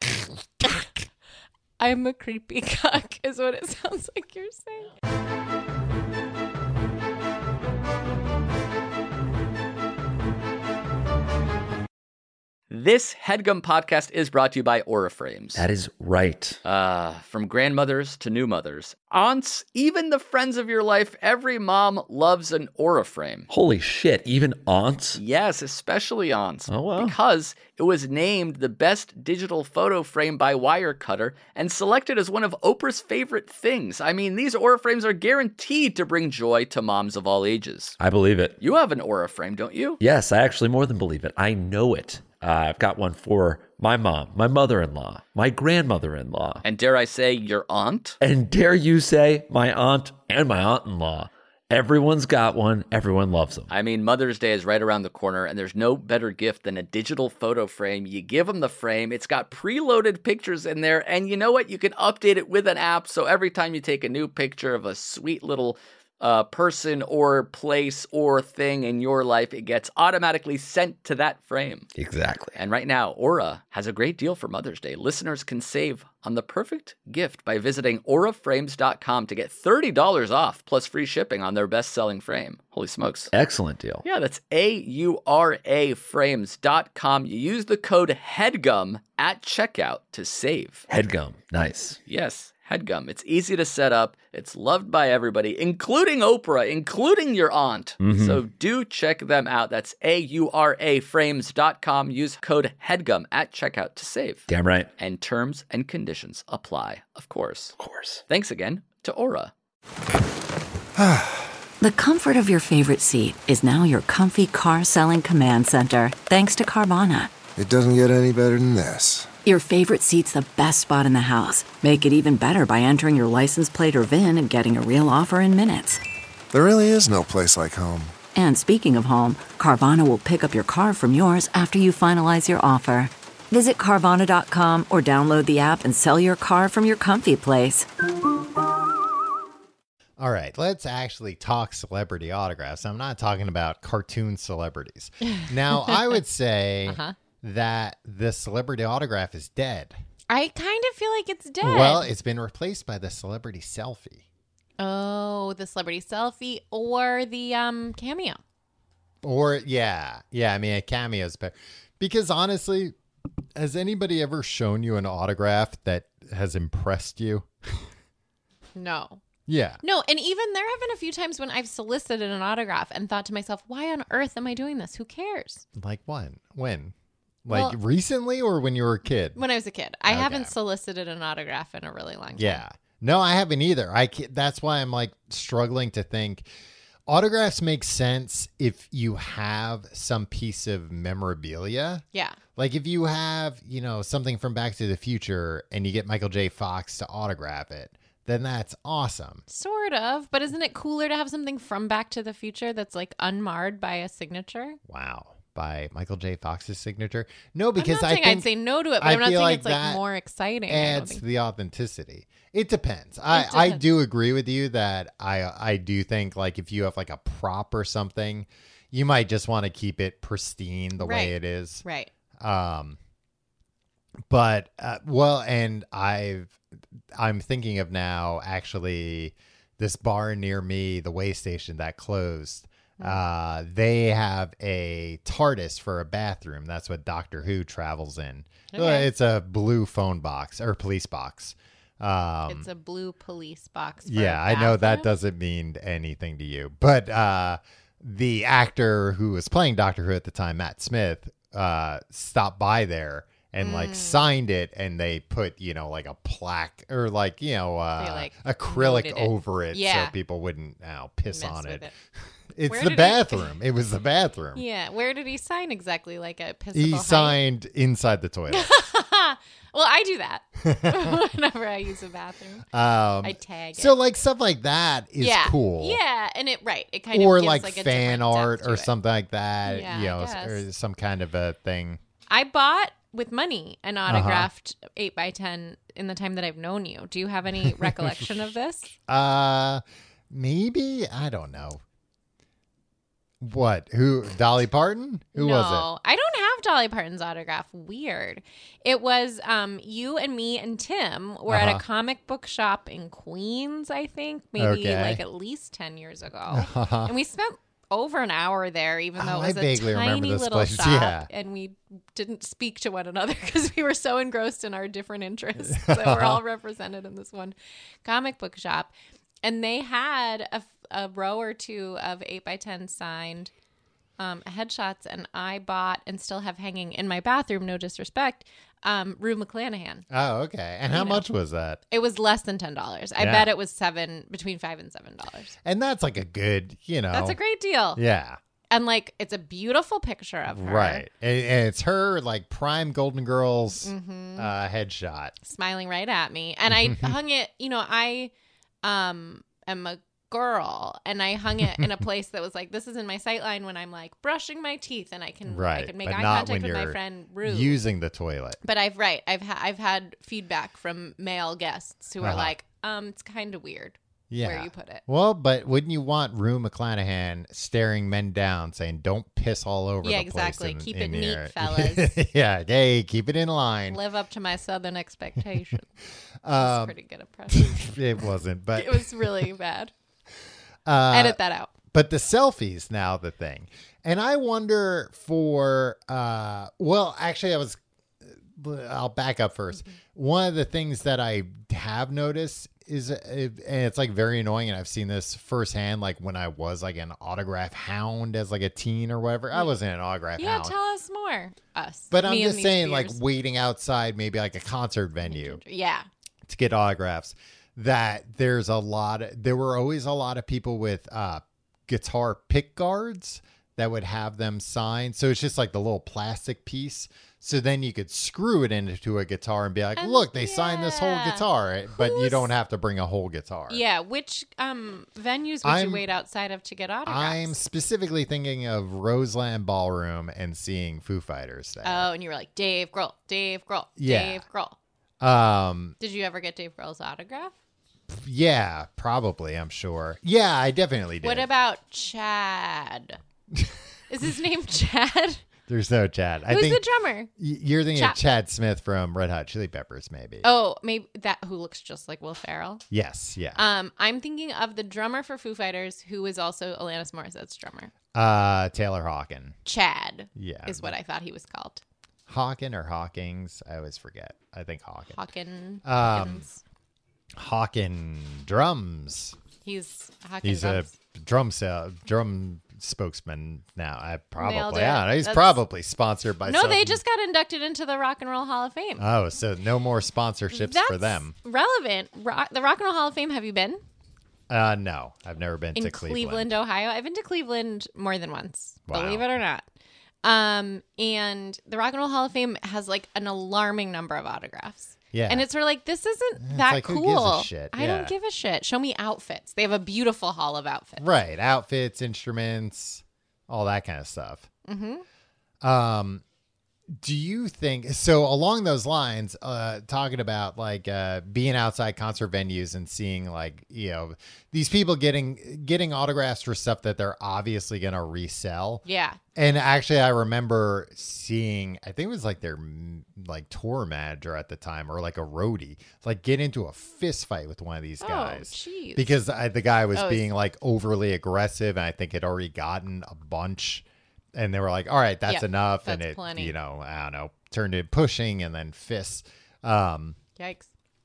I'm a creepy cuck is what it sounds like you're saying. This HeadGum podcast is brought to you by Auraframes. That is right. Uh, from grandmothers to new mothers, aunts, even the friends of your life, every mom loves an Auraframe. Holy shit, even aunts? Yes, especially aunts. Oh, wow. Because it was named the best digital photo frame by Wirecutter and selected as one of Oprah's favorite things. I mean, these Auraframes are guaranteed to bring joy to moms of all ages. I believe it. You have an Auraframe, don't you? Yes, I actually more than believe it. I know it. Uh, I've got one for my mom, my mother-in-law, my grandmother-in-law, And dare I say, your aunt? and dare you say, my aunt and my aunt-in-law. Everyone's got one. Everyone loves them. I mean, Mother's Day is right around the corner, and there's no better gift than a digital photo frame. You give them the frame, it's got preloaded pictures in there, and you know what? You can update it with an app, so every time you take a new picture of a sweet little uh, person or place or thing in your life, it gets automatically sent to that frame. Exactly. And right now, Aura has a great deal for Mother's Day. Listeners can save on the perfect gift by visiting aura frames dot com to get thirty dollars off plus free shipping on their best-selling frame. Holy smokes. Excellent deal. Yeah, that's A U R A frames dot com. You use the code HEADGUM at checkout to save. Headgum. Nice. Yes, HeadGum. It's easy to set up. It's loved by everybody, including Oprah, including your aunt. Mm-hmm. So do check them out. That's A U R A frames dot com. Use code HeadGum at checkout to save. Damn right. And terms and conditions apply, of course. Of course. Thanks again to Aura. The comfort of your favorite seat is now your comfy car selling command center, thanks to Carvana. It doesn't get any better than this. Your favorite seat's the best spot in the house. Make it even better by entering your license plate or V I N and getting a real offer in minutes. There really is no place like home. And speaking of home, Carvana will pick up your car from yours after you finalize your offer. Visit Carvana dot com or download the app and sell your car from your comfy place. All right, let's actually talk celebrity autographs. I'm not talking about cartoon celebrities. Now, I would say Uh-huh. that the celebrity autograph is dead. I kind of feel like it's dead. Well, it's been replaced by the celebrity selfie. Oh, the celebrity selfie or the um cameo. Or, yeah. Yeah, I mean, a cameo's better. Because honestly, has anybody ever shown you an autograph that has impressed you? No. Yeah. No, and even there have been a few times when I've solicited an autograph and thought to myself, why on earth am I doing this? Who cares? Like when? When? Like Well- recently or when you were a kid? When I was a kid. I Okay. haven't solicited an autograph in a really long time. Yeah. No, I haven't either. I can't, that's why I'm like struggling to think. Autographs make sense if you have some piece of memorabilia. Yeah. Like if you have, you know, something from Back to the Future and you get Michael J. Fox to autograph it, then that's awesome. Sort of. But isn't it cooler to have something from Back to the Future that's like unmarred by a signature? Wow. By Michael J. Fox's signature? No, because I'm not I saying think I'd say no to it, but I I'm not feel saying like it's like that more exciting. I don't adds think. to the authenticity. It depends. I, I depends. do agree with you that I I do think like if you have like a prop or something, you might just want to keep it pristine the Right. way it is. Right. Um, but uh, well, and I've I'm thinking of now actually this bar near me, the Way Station that closed. Uh, they have a TARDIS for a bathroom. That's what Doctor Who travels in. Uh, Okay. It's a blue phone box or police box. Um, It's a blue police box. For yeah, a I know that bathroom. doesn't mean anything to you, but uh, the actor who was playing Doctor Who at the time, Matt Smith, uh, stopped by there and Mm. like signed it, and they put you know like a plaque or like you know uh, They, like, acrylic noted it. over it Yeah. so people wouldn't you know, piss Mess on with it. it. It's Where the did he- bathroom. It was the bathroom. Yeah. Where did he sign exactly? Like a physical He height? signed inside the toilet. Well, I do that whenever I use a bathroom. Um, I tag so it. like stuff like that is yeah. cool. Yeah, and it right. It kind Or of gives like, like a fan different art depth to or it. something like that. Yeah, you I know, guess. or some kind of a thing. I bought with money an Uh-huh. autographed eight by ten in the time that I've known you. Do you have any recollection of this? Uh, maybe I don't know. What? Who? Dolly Parton? Who no, was it? I don't have Dolly Parton's autograph. Weird. It was um you and me and Tim were at Uh-huh. a comic book shop in Queens, I think, maybe Okay. like at least ten years ago. And we spent over an hour there, even though Oh, it was I a vaguely remember tiny this little place, shop. yeah. And we didn't speak to one another because we were so engrossed in our different interests that we're all represented in this one comic book shop. And they had a, a row or two of eight by ten signed um, headshots, and I bought and still have hanging in my bathroom, no disrespect, um, Rue McClanahan. Oh, okay. And how You know. much was that? It was less than ten dollars. I Yeah. bet it was seven, between five and seven dollars. And that's like a good, you know. That's a great deal. Yeah. And like, it's a beautiful picture of her. Right. And, and it's her like prime Golden Girls Mm-hmm. uh, headshot. Smiling right at me. And I hung it, you know, I um am a girl, and I hung it in a place that was like, this is in my sight line when I'm like brushing my teeth, and I can Right. I can make but eye not contact when with my you're friend Rue. using the toilet. But I've right, I've ha- I've had feedback from male guests who are Uh-huh. like, um, it's kind of weird Yeah. where you put it. Well, but wouldn't you want Rue McClanahan staring men down, saying, "Don't piss all over Yeah, the place"? exactly. in- Keep in it neat, here." fellas. Yeah. Hey, keep it in line. Live up to my southern expectations. Um, It's pretty good impression. it wasn't, but It was really bad. uh, Edit that out. But the selfies now the thing. And I wonder for uh well, actually I was I'll back up first. One of the things that I have noticed is, uh, and it's like very annoying, and I've seen this firsthand, like when I was like an autograph hound as like a teen or whatever. I wasn't an autograph Yeah, hound. tell us more. Us. But I'm Me and just these saying, like beers. waiting outside, maybe like a concert venue Yeah. to get autographs, that there's a lot of, there were always a lot of people with uh, guitar pick guards that would have them signed. So it's just like the little plastic piece. So then you could screw it into a guitar and be like, And look, they signed this whole yeah. guitar, but you Who's- don't have to bring a whole guitar. Yeah. Which um venues would I'm- you wait outside of to get autographs? I'm specifically thinking of Roseland Ballroom and seeing Foo Fighters there. Oh, and you were like, Dave Grohl, Dave Grohl, Yeah. Dave Grohl. Um, Did you ever get Dave Grohl's autograph? yeah, probably, I'm sure. Yeah, I definitely did. What about Chad? Is his name Chad? There's no Chad. I Who's think the drummer? y- you're thinking Chad- of Chad Smith from Red Hot Chili Peppers, maybe. Oh, maybe that who looks just like Will Ferrell. Yes, yeah. Um, I'm thinking of the drummer for Foo Fighters, who is also Alanis Morissette's drummer. Uh, Taylor Hawkin. Chad Yeah. is what I thought he was called. Hawkin or Hawkins? I always forget. I think Hawkin. Hawkin. Um, Hawkins. Hawkin drums. He's Hawkin He's drums. a drum sale, drum spokesman now. I Nailed probably it. yeah. He's That's- probably sponsored by. No, they some- just got inducted into the Rock and Roll Hall of Fame. Oh, so no more sponsorships That's for them. relevant. Rock, the Rock and Roll Hall of Fame. Have you been Uh, no, I've never been in to Cleveland. Cleveland. Ohio? I've been to Cleveland more than once. Wow. Believe it or not. Um, and the Rock and Roll Hall of Fame has like an alarming number of autographs. Yeah. And it's sort of like, this isn't It's that like, who cool. gives a shit? I Yeah. don't give a shit. Show me outfits. They have a beautiful hall of outfits. Right, outfits, instruments, all that kind of stuff. Mm-hmm. Um, do you think so? Along those lines, uh, talking about like uh, being outside concert venues and seeing like you know these people getting getting autographs for stuff that they're obviously gonna resell. Yeah. And actually, I remember seeing, I think it was like their mm, like tour manager at the time, or like a roadie, like get into a fist fight with one of these Oh, guys jeez. because I, the guy was Oh, being like overly aggressive, and I think had already gotten a bunch, and they were like, "All right, that's Yep, enough," and that's it, plenty. you know, I don't know, turned into pushing and then fists. Um, Yikes.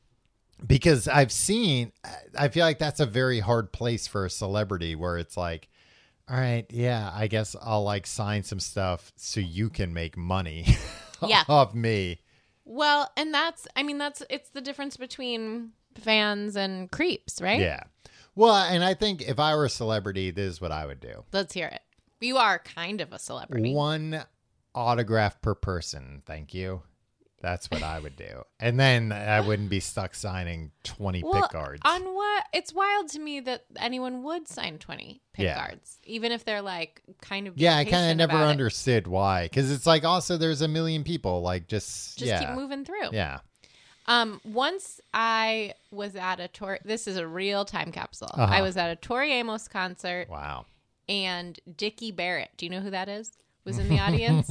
because I've seen, I feel like that's a very hard place for a celebrity where it's like, all right, yeah, I guess I'll like sign some stuff so you can make money Yeah. off me. Well, and that's, I mean, that's, it's the difference between fans and creeps, right? Yeah. Well, and I think if I were a celebrity, this is what I would do. Let's hear it. You are kind of a celebrity. One autograph per person. Thank you. That's what I would do. And then I wouldn't be stuck signing twenty Well, pick guards. on what? It's wild to me that anyone would sign twenty pick Yeah. guards, even if they're like kind of. yeah, I being kind of patient never about it. understood why. Because it's like also there's a million people. Like just, Just yeah. keep moving through. Yeah. Um, once I was at a Tori. This is a real time capsule. Uh-huh. I was at a Tori Amos concert, Wow. and Dickie Barrett. Do you know who that is? Was in the audience.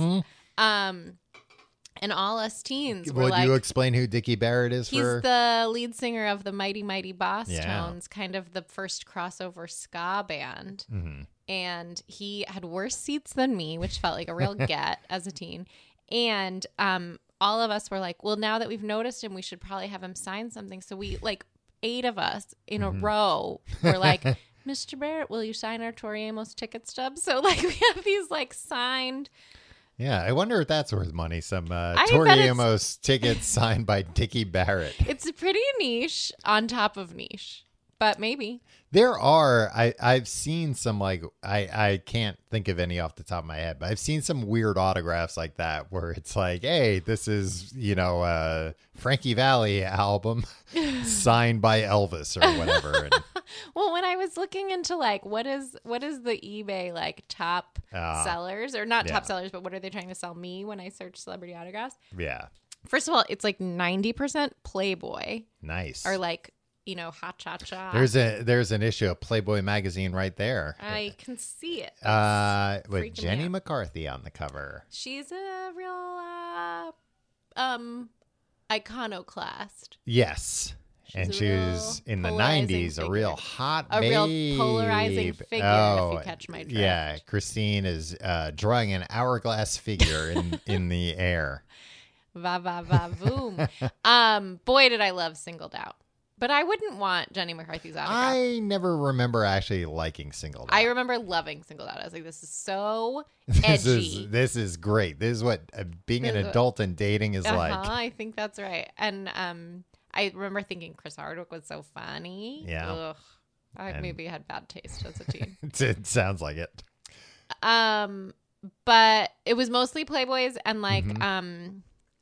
um, and all us teens were Would like, you explain who Dickie Barrett is he's for? the lead singer of the Mighty Mighty Boss Yeah. Tones, kind of the first crossover ska band. Mm-hmm. And he had worse seats than me, which felt like a real get as a teen. And um, all of us were like, well, now that we've noticed him, we should probably have him sign something. So we, like, eight of us in Mm-hmm. a row were like, Mister Barrett, will you sign our Tori Amos ticket stub? So, like, we have these, like, signed. Yeah, I wonder if that's worth money. Some uh, I Tori bet it's- Amos tickets signed by Dickie Barrett. It's pretty niche on top of niche, but maybe. There are, I, I've seen some like, I, I can't think of any off the top of my head, but I've seen some weird autographs like that where it's like, hey, this is, you know, uh, Frankie Valli album signed by Elvis or whatever. And, Well, when I was looking into like what is what is the eBay like top Ah, sellers or not top yeah. sellers, but what are they trying to sell me when I search celebrity autographs? yeah, First of all, it's like ninety percent Playboy nice. or like, you know, Hot Cha Cha. There's a there's an issue of Playboy magazine right there. I can see it. Uh, It's with freaking me Jenny out. McCarthy on the cover. She's a real uh, um iconoclast. Yes. and a she was real in the polarizing nineties a real figure. hot A real babe. polarizing figure, if you Oh, catch my drift. yeah, Christine is uh, drawing an hourglass figure in, in the air. Va va va boom. um, boy, did I love Singled Out. But I wouldn't want Jenny McCarthy's autograph. I never remember actually liking Singled Out. I remember loving Singled Out. I was like, this is so this edgy. is this is great. This is what uh, being This an is what- adult and dating is uh-huh, like. I think that's right. And um, I remember thinking Chris Hardwick was so funny. Yeah. Ugh. I And- maybe had bad taste as a teen. It sounds like it. um, but it was mostly Playboys and like Mhm. um,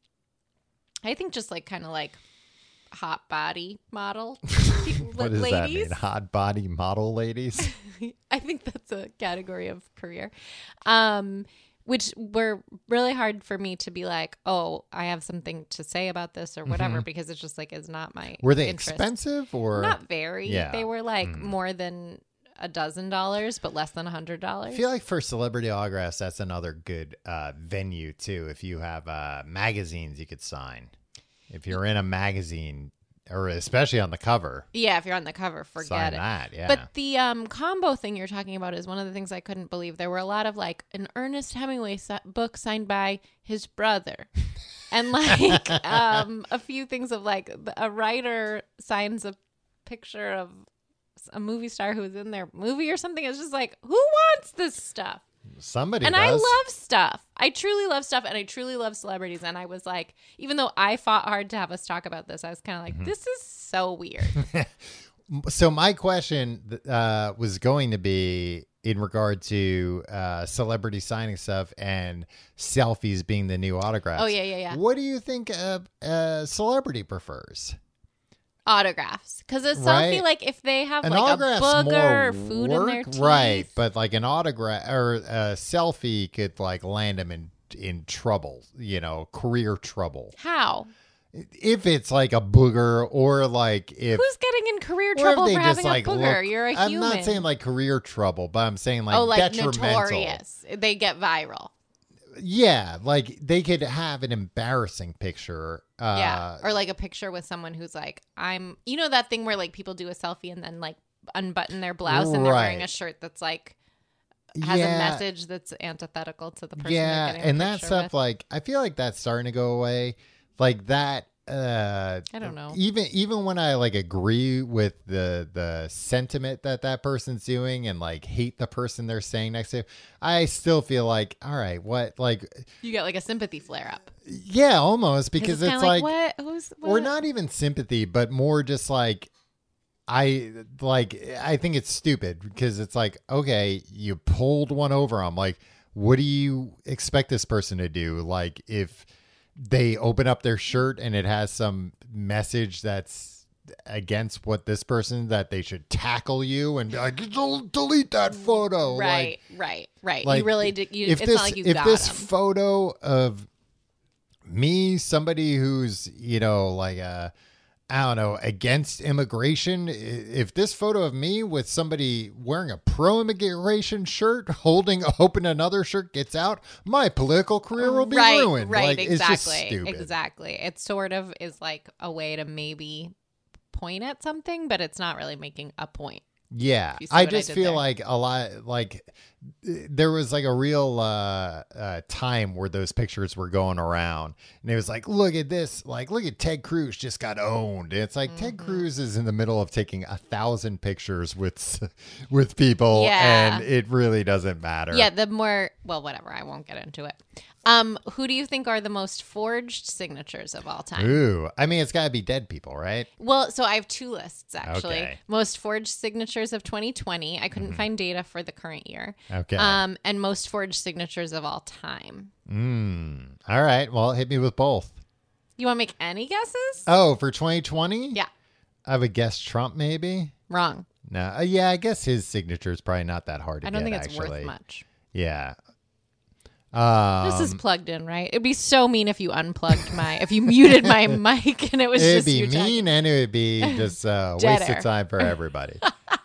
I think just like kind of like hot body model What does that ladies. mean? Hot body model ladies? I think that's a category of career, um, which were really hard for me to be like, oh, I have something to say about this or whatever, because it's just like is not my. Were they interest. expensive or? Not very. Yeah. They were like Mm. more than a dozen dollars, but less than a hundred I dollars. feel like for celebrity autographs, that's another good uh, venue too. If you have uh, magazines you could sign. If you're in a magazine, or especially on the cover, Yeah, if you're on the cover, forget sign it. that. Yeah. But the um, combo thing you're talking about is one of the things I couldn't believe. There were a lot of like an Ernest Hemingway si- book signed by his brother. And like um, a few things of like the- a writer signs a picture of a movie star who was in their movie or something. It's just like, who wants this stuff? Somebody And does. I love stuff. I truly love stuff, and I truly love celebrities. And I was like, even though I fought hard to have us talk about this, I was kind of like, Mm-hmm. this is so weird. So my question uh, was going to be in regard to uh, celebrity signing stuff and selfies being the new autographs. Oh, yeah, yeah, yeah. What do you think a, a celebrity prefers? Autographs, because a selfie, Right. like if they have An like a autograph's booger more or food work, in their teeth, right? But like an autograph or a selfie could like land them in in trouble, you know, career trouble. How? If it's like a booger or like if Who's getting in career or if trouble they for just having like a booger? look- You're a I'm human. not saying like career trouble, but I'm saying like oh, like detrimental. notorious. They get viral. Yeah, like they could have an embarrassing picture. Uh, yeah, or like a picture with someone who's like, I'm. You know that thing where like people do a selfie and then like unbutton their blouse and they're wearing Right. a shirt that's like has yeah, a message that's antithetical to the person. they're yeah, getting a and that picture stuff with. like I feel like that's starting to go away. Like that. Uh, I don't know. Even even when I like agree with the the sentiment that that person's doing and like hate the person they're saying next to, I still feel like, all right, what like You get like a sympathy flare up yeah, almost because it's, it's, kinda like, what? Who's what? or not even sympathy, but more just like I like I think it's stupid because it's like, okay, you pulled one over. I'm like, what do you expect this person to do? Like if they open up their shirt and it has some message that's against what this person, that they should tackle you and be like, "Del- delete that photo. Right, right, right. Like, you really did. You, if it's this, not like you if got this them. photo of me, somebody who's, you know, like a, I don't know, against immigration, i- if this photo of me with somebody wearing a pro-immigration shirt, holding open another shirt gets out, my political career will be right, ruined. Right, Like, exactly, it's just stupid. exactly. It sort of is like a way to maybe point at something, but it's not really making a point. Yeah, You see I what I just did feel there? like a lot, like there was like a real uh, uh, time where those pictures were going around, and it was like, look at this, like look at Ted Cruz just got owned. And it's like Ted Mm-hmm. Cruz is in the middle of taking a thousand pictures with with people, Yeah. and it really doesn't matter. Yeah, the more well, whatever. I won't get into it. Um, who do you think are the most forged signatures of all time? Ooh, I mean, it's got to be dead people, right? Well, so I have two lists actually. Okay. Most forged signatures of twenty twenty. I couldn't find data for the current year. Okay. Um, and most forged signatures of all time. Mm. All right. Well, hit me with both. You want to make any guesses? Oh, for twenty twenty? Yeah. I would guess Trump, maybe. Wrong. No, uh, yeah, I guess his signature is probably not that hard to I don't get, think it's actually. worth much. Yeah. Um, This is plugged in, right? It'd be so mean if you unplugged my, if you muted my mic and it was it'd just be you mean talking. and it would be just a Dead waste air. of time for everybody.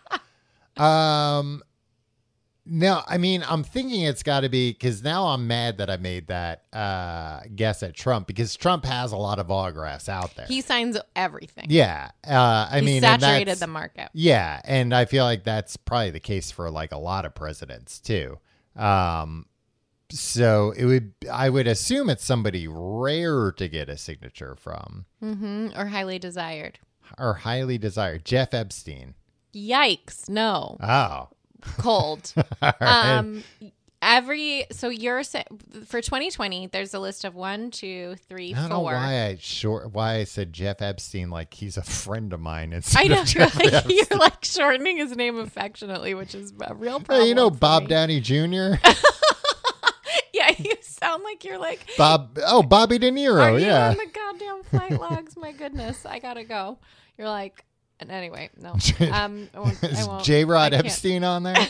um, no, I mean, I'm thinking it's got to be, because now I'm mad that I made that uh, guess at Trump, because Trump has a lot of autographs out there. He signs everything. yeah. Uh, I He mean, and saturated that's- the market. Yeah, and I feel like that's probably the case for like a lot of presidents too. Um, So it would, I would assume it's somebody rare to get a signature from, Mm-hmm. Or highly desired. or highly desired. Jeff Epstein. Yikes. No. Oh, Cold. all right. Um, every so you're sa- for twenty twenty. There's a list of one, two, three, I don't know four. why I short why I said Jeff Epstein like he's a friend of mine. I Instead know of you're Jeffrey like, you're Epstein. like shortening his name affectionately, which is a real problem. Hey, you know for Bob me. Downey Junior Yeah, you sound like you're like Bob. Oh, Bobby De Niro. Are you yeah. on the goddamn flight logs? My goodness, I gotta go. You're like, and anyway, no. Um, I won't. I Is won't J. Rod I can't. Epstein on there?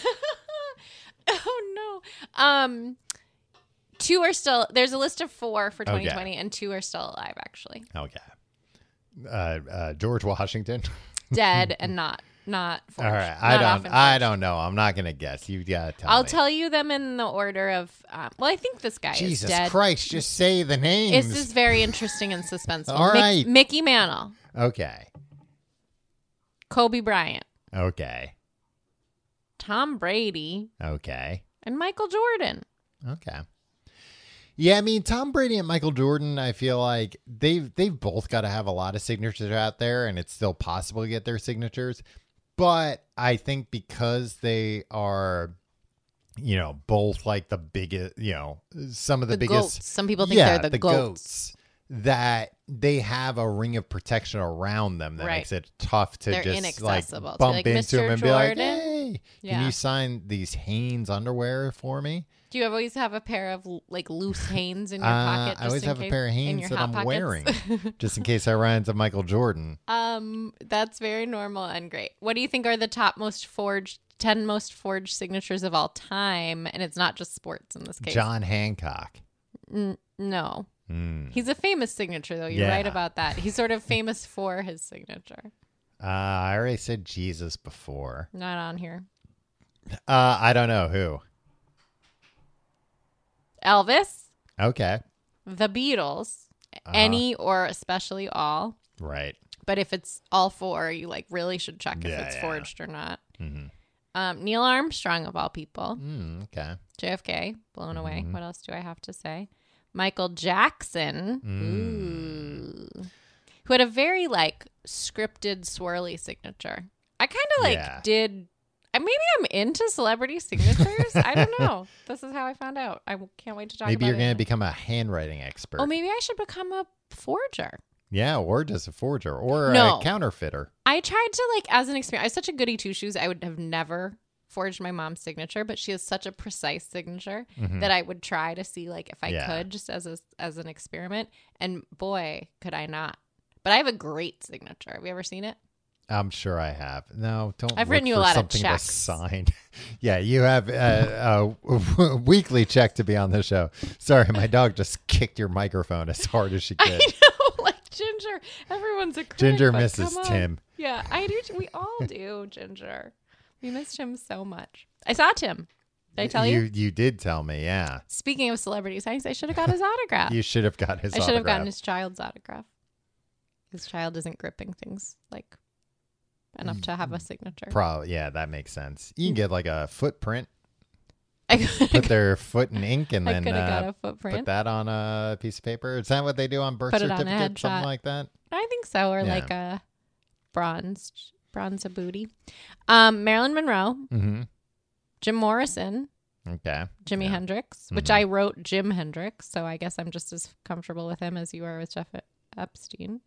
Oh no. Um, two are still. There's a list of four for twenty twenty, and two are still alive. Actually, Okay. Uh, uh, George Washington. dead and not not. Forged. All right. I Not don't. often I forged. don't know. I'm not gonna guess. You gotta tell I'll me. tell you them in the order of. Um, well, I think this guy Jesus is dead. Christ! Just say the names. This is very interesting and suspenseful. All Mick- right. Mickey Mantle, Okay. Kobe Bryant, Okay. Tom Brady, Okay. and Michael Jordan. Okay. Yeah, I mean Tom Brady and Michael Jordan, I feel like they've they've both got to have a lot of signatures out there, and it's still possible to get their signatures. But I think because they are, you know, both like the biggest, you know, some of the, The biggest. goats. Some people think yeah, they're the goats. that they have a ring of protection around them that Right. makes it tough to They're just like inaccessible. To be bump like, into "Mister them and be like, Jordan?" hey, can Yeah. you sign these Hanes underwear for me? Do you always have a pair of like loose Hanes in your Uh, pocket? I just always in have a case- pair of in Hanes your that hot I'm pockets? wearing just in case I run into Michael Jordan. um, that's very normal and great. What do you think are the top most forged, ten most forged signatures of all time? And it's not just sports in this case. John Hancock. N- no, Mm. he's a famous signature though. You're Yeah. right about that. He's sort of famous for his signature. Uh, I already said Jesus before. Not on here. Uh, I don't know who. Elvis, Okay. the Beatles, Uh-huh. any or especially all. Right. But if it's all four, you like really should check if Yeah, it's yeah. forged or not. hmm Um, Neil Armstrong of all people, Mm, okay. J F K, blown away. Mm-hmm. What else do I have to say? Michael Jackson, Mm. ooh, who had a very like scripted, swirly signature. I kind of like Yeah. did. uh, Maybe I'm into celebrity signatures. I don't know. This is how I found out. I can't wait to talk Maybe about you're it. going to become a handwriting expert. Oh, maybe I should become a forger. Yeah, or just a forger or No. a counterfeiter. I tried to like as an experience. I was such a goody two shoes. I would have never forged my mom's signature, but she has such a precise signature that I would try to see like if I Mm-hmm. Yeah. could just as a, as an experiment. And boy, could I not! But I have a great signature. Have you ever seen it? I'm sure I have. No, don't. I've look written you a for lot of something checks. to sign. Yeah, you have a, a weekly check to be on the show. Sorry, my dog just kicked your microphone as hard as she I could. know, like Ginger. Everyone's a critic, Ginger but misses come on. Tim. Yeah, I do. t- We all do, Ginger. We missed him so much. I saw Tim. Did I tell you? You you did tell me, yeah. Speaking of celebrity signs, I should have got his autograph. You should have got his I should have autograph. gotten his child's autograph. His child isn't gripping things like enough to have a signature. Probably, yeah, that makes sense. You can get like a footprint, I put their foot in ink, and I then could have got uh, a footprint. put that on a piece of paper. Is that what they do on birth Put it on a certificates, something headshot. like that? I think so, or Yeah. like a bronze, bronze a booty. Um, Marilyn Monroe, Mm-hmm. Jim Morrison, Okay. Jimi Yeah. Mm-hmm. Hendrix, which I wrote Jim Hendrix, so I guess I'm just as comfortable with him as you are with Jeff Epstein.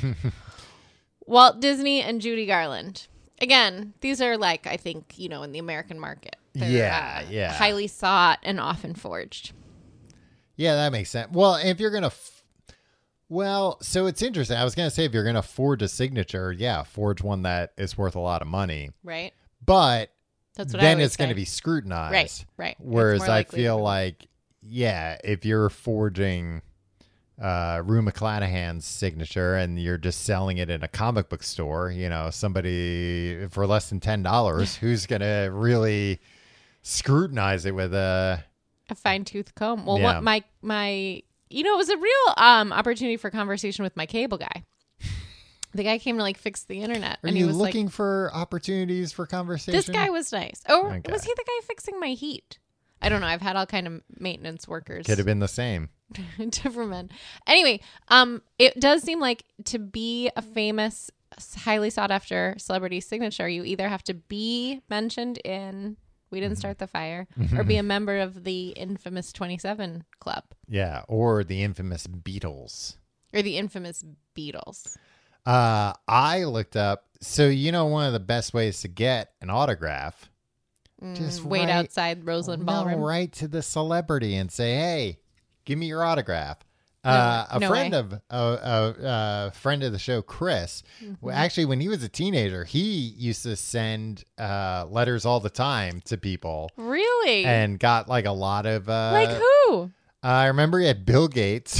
Walt Disney and Judy Garland. Again, these are like, I think, you know, in the American market. They're, Yeah, uh, yeah. highly sought and often forged. Yeah, that makes sense. Well, if you're gonna, f- well, so it's interesting. I was gonna say if you're gonna forge a signature, yeah, forge one that is worth a lot of money, Right? but That's what I then always it's gonna say. be scrutinized. Right, right. It's Whereas more I likely feel for- like, yeah, if you're forging uh, Rue McClanahan's signature and you're just selling it in a comic book store, you know, somebody for less than ten dollars, who's gonna really scrutinize it with a a fine tooth comb. Well, Yeah. what my my you know, it was a real um opportunity for conversation with my cable guy. The guy came to like fix the internet, Are and you he was looking like, for opportunities for conversation? "This guy was nice." Oh, Okay. was he the guy fixing my heat? I don't know. I've had all kind of maintenance workers. Could have been the same. Different men. Anyway, um, it does seem like to be a famous, highly sought after celebrity signature, you either have to be mentioned in We Didn't Start the Fire or be a member of the infamous twenty-seven Club. Yeah, or the infamous Beatles. Or the infamous Beatles. Uh, I looked up. So, you know, one of the best ways to get an autograph, just Mm, wait write, outside Roseland no, Ballroom. write to the celebrity and say, hey, give me your autograph. Uh, a no friend way. of a uh, uh, uh, friend of the show, Chris. Mm-hmm. Well, actually, when he was a teenager, he used to send uh, letters all the time to people, Really? and got like a lot of. Uh, like who? I remember he had Bill Gates.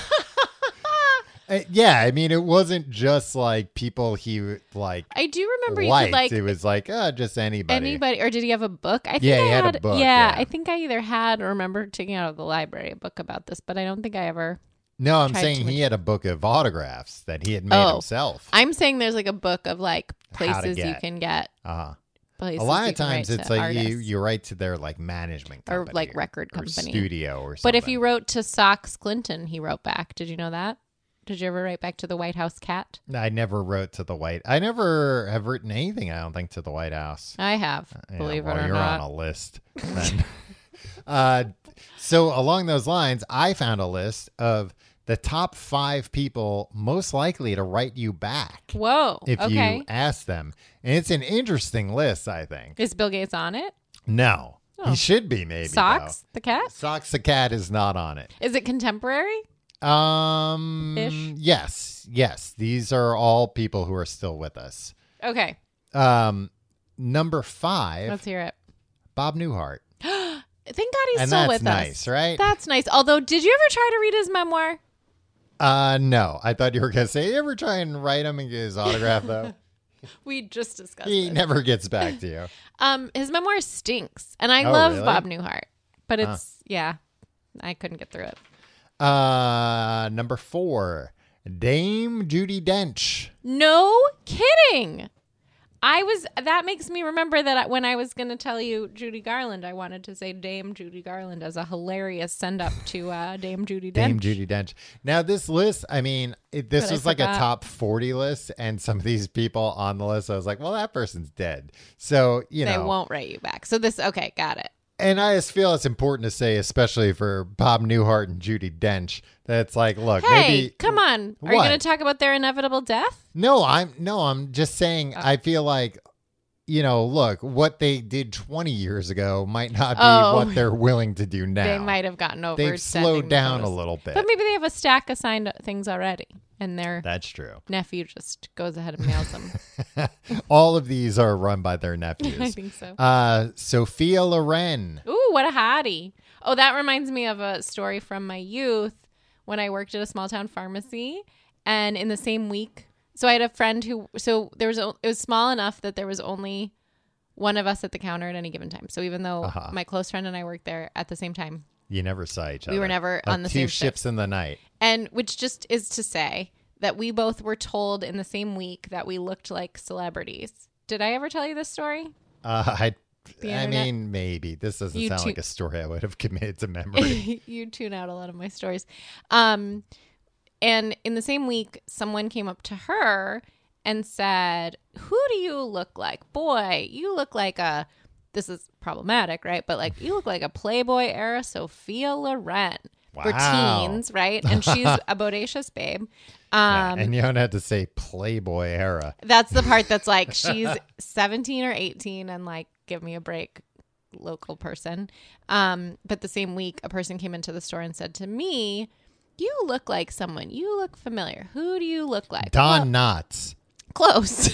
Uh, yeah, I mean, it wasn't just like people he like I do remember you liked. could like It was like, uh, just anybody. anybody, or did he have a book? I think Yeah, I he had a had book, Yeah, yeah. I think I either had or remember taking out of the library a book about this, but I don't think I ever. No, I'm tried saying to he had a book of autographs that he had made Oh. himself. I'm saying there's like a book of like How to places you get. can get. Uh-huh. Places A lot you of can write times it's to like you, artists. you write to their like management Or, company like, record or company. studio or something. But if you wrote to Sox Clinton, he wrote back. Did you know that? Did you ever write back to the White House cat? I never wrote to the White. I never have written anything. I don't think to the White House. I have, Yeah, believe well, it or you're not. on a list. Then. uh, so along those lines, I found a list of the top five people most likely to write you back Whoa. if okay. you ask them, and it's an interesting list. I think. Is Bill Gates on it? No, Oh. he should be maybe. Socks the cat? though. Socks the cat is not on it. Is it contemporary? Um. Ish? Yes. Yes. These are all people who are still with us. Okay. Um. Number five, Let's hear it. Bob Newhart. Thank God he's And still that's with nice, us. right? That's nice. Although, did you ever try to read his memoir? Uh, no. I thought you were gonna say, you ever try and write him and get his autograph though? We just discussed He this. never gets back to you. Um, his memoir stinks, and I Oh, love really? Bob Newhart, but it's yeah, I couldn't get through it. Uh, number four, Dame Judi Dench. No kidding. I was. That makes me remember that I- when I was going to tell you Judy Garland, I wanted to say Dame Judy Garland as a hilarious send up to uh, Dame Judy Dench. Dame Judi Dench. Now this list, I mean, it, this But I was like a forgot. top forty list, and some of these people on the list, I was like, well, that person's dead. So you They know, won't write you back. So this. Okay, got it. and I just feel it's important to say, especially for Bob Newhart and Judi Dench, that it's like, look, Hey, maybe come on. Are you What? going to talk about their inevitable death? No, I'm no, I'm just saying. Uh. I feel like, you know, look, what they did twenty years ago might not be Oh. what they're willing to do now. They might have gotten over. They've sending slowed the down a photos. little bit. But maybe they have a stack assigned things already, and their That's true. nephew just goes ahead and mails them. All of these are run by their nephews. I think so. Uh, Sophia Loren. Ooh, what a hottie. Oh, that reminds me of a story from my youth when I worked at a small town pharmacy. And in the same week, so I had a friend who, so there was, a, it was small enough that there was only one of us at the counter at any given time. So even though Uh-huh. my close friend and I worked there at the same time, You never saw each other. We were never Like on the two same ships ships. in the night. and which just is to say that we both were told in the same week that we looked like celebrities. Did I ever tell you this story? Uh, I, The I internet? mean, maybe this doesn't You sound two- like a story I would have committed to memory. You tune out a lot of my stories. Um, and in the same week, someone came up to her and said, "Who do you look like? Boy, you look like a," this is problematic, right? But like, you look like a Playboy era Sophia Loren. For Wow. teens, right? And she's a bodacious babe. Yeah, Um, and you don't have to say Playboy era. That's the part that's like, she's seventeen or eighteen and like, give me a break, local person. Um, but the same week, a person came into the store and said to me, "You look like someone. You look familiar. Who do you look like?" Don Well, Knotts. close.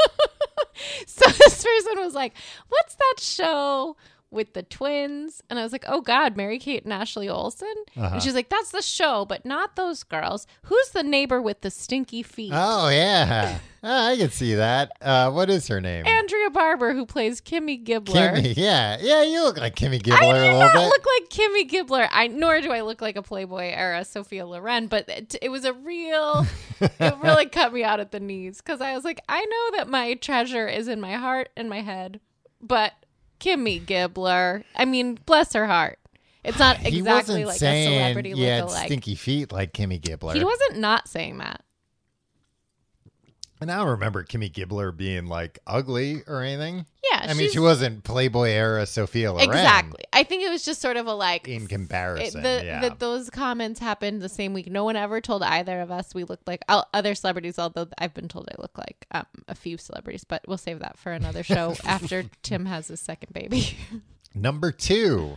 So this person was like, "What's that show with the twins?" And I was like, "Oh God, Mary-Kate and Ashley Olsen." Uh-huh. And she's like, "That's the show, but not those girls. Who's the neighbor with the stinky feet?" Oh, yeah. Oh, I can see that. Uh, what is her name? Andrea Barber, who plays Kimmy Gibbler. Kimmy. Yeah. Yeah, you look like Kimmy I Gibbler do a little not bit. look like Kimmy Gibbler. I nor do I look like a Playboy era Sophia Loren. But it, it was a real. It really cut me out at the knees because I was like, I know that my treasure is in my heart and my head, but Kimmy Gibbler. I mean, bless her heart. It's not He exactly wasn't like saying, a celebrity he had lookalike. stinky feet like Kimmy Gibbler. He wasn't not saying that. And I don't remember Kimmy Gibbler being like ugly or anything. Yeah, I mean, she's- she wasn't Playboy era Sophia Loren. Exactly. I think it was just sort of a like In it, comparison, the, yeah. that those comments happened the same week. No one ever told either of us we looked like uh, other celebrities, although I've been told I look like um, a few celebrities, but we'll save that for another show after Tim has his second baby. Number two,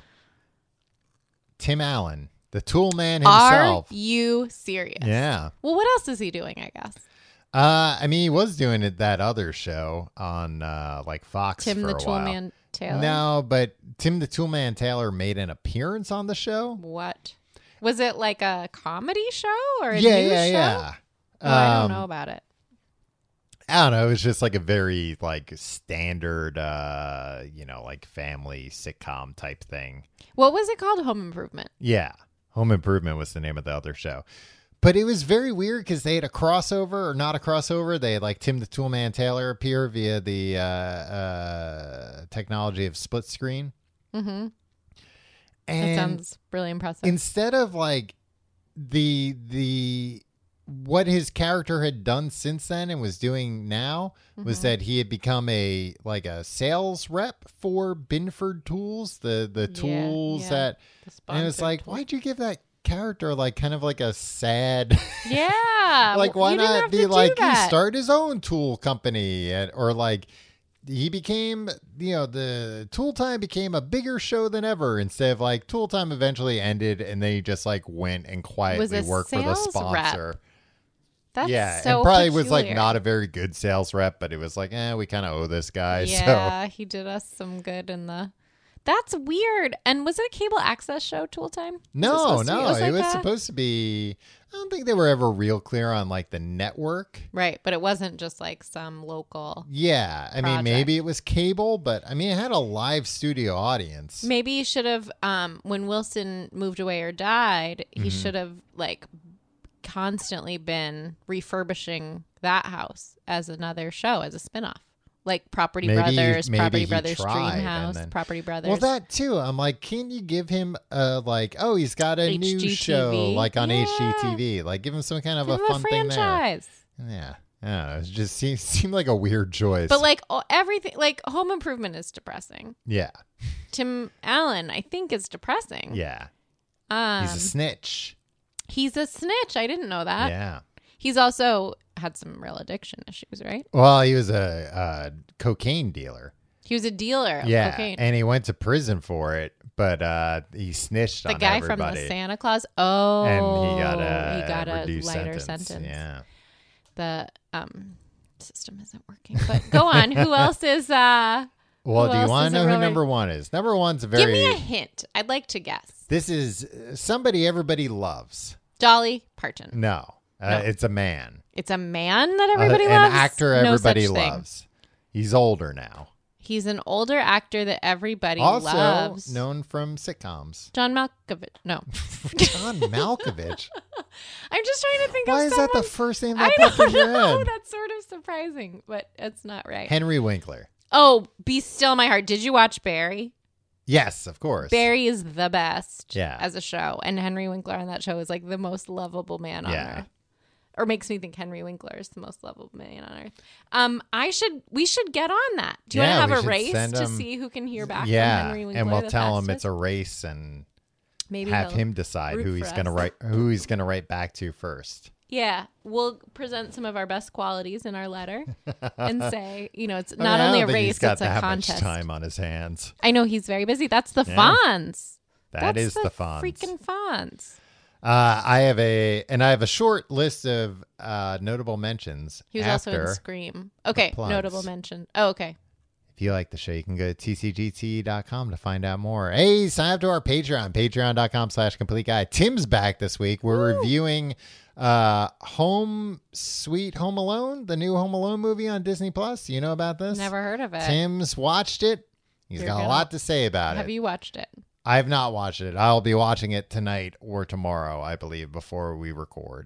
Tim Allen, the tool man Are himself. you serious? Yeah. Well, what else is he doing, I guess? Uh, I mean, he was doing it that other show on uh, like Fox Tim for the a while. Toolman Taylor? No, but Tim the Toolman Taylor made an appearance on the show. What? Was it like a comedy show or a yeah, news yeah, show? yeah. Oh, I Um, don't know about it. I don't know. It was just like a very like standard, uh, you know, like family sitcom type thing. What was it called? Home Improvement. Yeah. Home Improvement was the name of the other show. But it was very weird because they had a crossover or not a crossover. They had like Tim the Toolman Taylor appear via the uh, uh, technology of split screen. Mm-hmm. That And sounds really impressive. instead of like the the what his character had done since then and was doing now was Mm-hmm. that he had become a like a sales rep for Binford Tools, the the Yeah, tools yeah. that The and it was sponsored like, tool. why'd you give that character like kind of like a sad Yeah. like well, why you didn't not have be to do like he that. started his own tool company and, or like he became, you know, the Tool Time became a bigger show than ever instead of like Tool Time eventually ended and then he just like went and quietly a worked for the sales sponsor. rep. That's yeah, so and probably was like peculiar. not a very good sales rep, but it was like, eh, we kind of owe this guy. Yeah, he did us some good in the. That's weird. And was it a cable access show, Tool Time? Was it No, supposed to be- no, like it was a- supposed to be. I don't think they were ever real clear on like the network. Right, but it wasn't just like some local. Yeah, I mean, Project. maybe it was cable, but I mean, it had a live studio audience. Maybe you should have, um, when Wilson moved away or died, he Mm-hmm. should have like constantly been refurbishing that house as another show, as a spinoff. Like Property Maybe- Brothers, maybe Property he Brothers tried, and Dreamhouse, then- Property Brothers. Well, that too. I'm like, can't you give him a like? Oh, he's got a new H G T V? show like on Yeah. H G T V. Like, give him some kind of Give a him fun thing franchise. there. Yeah, I don't know. It just seemed, seemed like a weird choice. But like oh, everything, like Home Improvement is depressing. yeah, Tim Allen, I think, is depressing. yeah, um, he's a snitch. he's a snitch. I didn't know that. Yeah. He's also had some real addiction issues, right? Well, he was a, a cocaine dealer. He was a dealer of yeah, cocaine. and he went to prison for it, but uh, he snitched the on guy everybody. from the Santa Claus. Oh, and he got a, he got a reduced lighter sentence. sentence. Yeah. The um system isn't working. But go on. Who else is? uh Well, Who do you else want is to a know who real- number one is? Number one's a very. Give me a hint. I'd like to guess. This is uh, somebody everybody loves. Dolly Parton. No, uh, No. it's a man. It's a man that everybody Uh, loves. An actor No everybody such thing. loves. He's older now. He's an older actor that everybody Also loves. known from sitcoms. John Malkovich. No, John Malkovich. I'm just trying to think Why of is that the someone- first name I that popped don't in your know. head? That's sort of surprising, but it's not right. Henry Winkler. Oh, Be Still My Heart. Did you watch Barry? Yes, of course. Barry is the best Yeah. as a show. And Henry Winkler on that show is like the most lovable man on Yeah. earth. Or makes me think Henry Winkler is the most lovable man on earth. Um, I should we should get on that. Do you Yeah, want we to have a should race send to him- see who can hear back yeah, from Henry Winkler? and we'll the tell him fastest? it's a race and Maybe have he'll him decide root who for he's going to us. write who he's going to write back to first. Yeah, we'll present some of our best qualities in our letter and say, you know, it's I mean, not I only don't a think he's race, got it's a that contest. much time on his hands. I know he's very busy. That's the Yeah. Fonz. That That's is the, the Fonz. freaking Fonz. Uh, I have a and I have a short list of uh, notable mentions. He was after. also in Scream. Okay, plugs. notable mention. Oh, okay. If you like the show, you can go to T C G T dot com to find out more. Hey, sign up to our Patreon, patreon.com slash complete guy. Tim's back this week. We're Woo. reviewing uh, Home Sweet Home Alone, the new Home Alone movie on Disney Plus. You know about this? Never heard of it. Tim's watched it. He's You're got gonna- a lot to say about Have it. you watched it? I have not watched it. I'll be watching it tonight or tomorrow, I believe, before we record. Wow.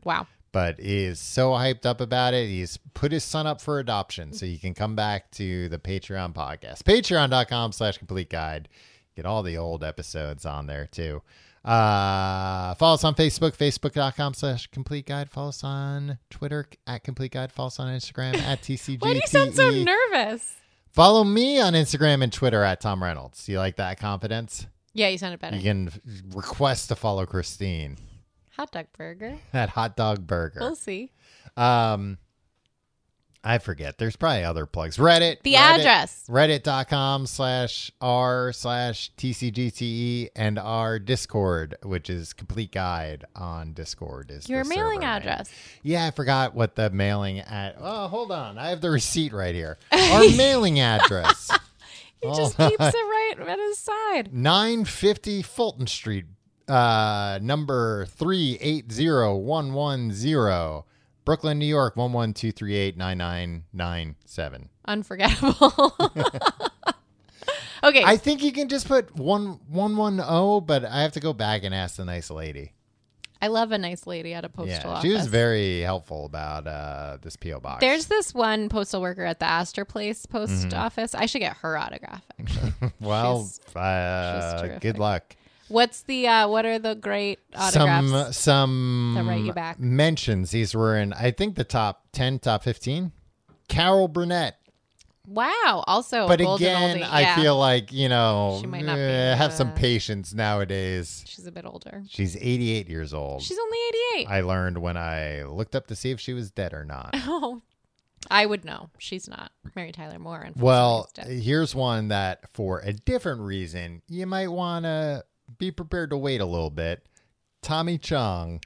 but he is so hyped up about it. He's put his son up for adoption so you can come back to the Patreon podcast. Patreon.com slash complete guide. Get all the old episodes on there too. Uh, follow us on Facebook, facebook.com slash complete guide. Follow us on Twitter at complete guide. Follow us on Instagram at T C G T E. Why do you sound so nervous? Follow me on Instagram and Twitter at Tom Reynolds. You like that confidence? Yeah, you sounded better. You can request to follow Christine Hot dog burger. at Hot Dog Burger. We'll see. Um, I forget. There's probably other plugs. Reddit. The Reddit, address. Reddit.com slash R slash TCGTE and our Discord, which is Complete Guide on Discord. Is Your the mailing server name. address. Yeah, I forgot what the mailing at. Oh, hold on. I have the receipt right here. Our mailing address. He Hold just on. keeps it right at his side. nine fifty Fulton Street, uh, number three eight zero one one zero, Brooklyn, New York, one one two three eight nine nine nine seven. Unforgettable. Okay. I think you can just put one one one zero, but I have to go back and ask the nice lady. I love a nice lady at a postal Yeah, office. she was very helpful about uh, this P O box. There's this one postal worker at the Astor Place post Mm-hmm. office. I should get her autograph, actually. well, she's- uh, she's terrific. good luck. What's the, uh, what are the great autographs? Some some that write you back? mentions. These were in, I think, the top ten, top fifteen. Carol Burnett. Wow. Also, But a golden again, oldie. I yeah. feel like, you know, She might not be, eh, have some uh, patience nowadays. she's a bit older. She's eighty-eight years old. She's only eighty-eight. I learned when I looked up to see if she was dead or not. Oh, I would know. She's not. Mary Tyler Moore, unfortunately, Well, is dead. here's one that for a different reason, you might want to be prepared to wait a little bit. Tommy Chong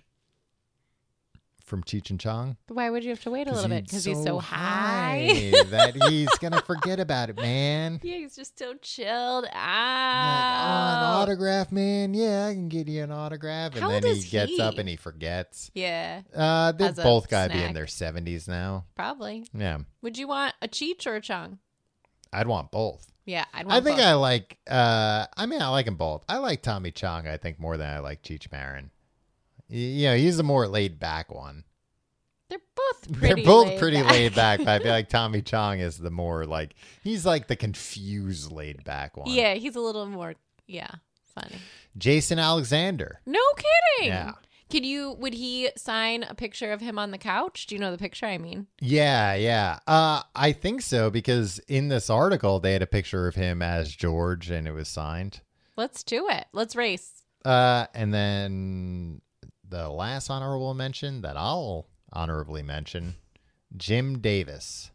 from Cheech and Chong. Why would you have to wait a little bit? Because he's so high. high that he's going to forget about it, man. Yeah, he's just so chilled Like, out. oh, an autograph, man. Yeah, I can get you an autograph. And How then old he is gets he? up and he forgets. Yeah, Uh, they've As a both got to be in snack. their seventies now. probably. Yeah, Would you want a Cheech or a Chung? I'd want both. Yeah, I'd want I think both. I like. Uh, I mean, I like them both. I like Tommy Chong. I think more than I like Cheech Marin. Y- You know, he's a more laid back one. They're both pretty They're both laid pretty back. laid back, but I feel like Tommy Chong is the more like he's like the confused laid back one. Yeah, he's a little more, yeah, funny. Jason Alexander. No kidding. Yeah. Could you, would he sign a picture of him on the couch? Do you know the picture I mean? Yeah, yeah. Uh, I think so because in this article they had a picture of him as George and it was signed. Let's do it. Let's race. Uh, and then the last honorable mention that I'll honorably mention, Jim Davis.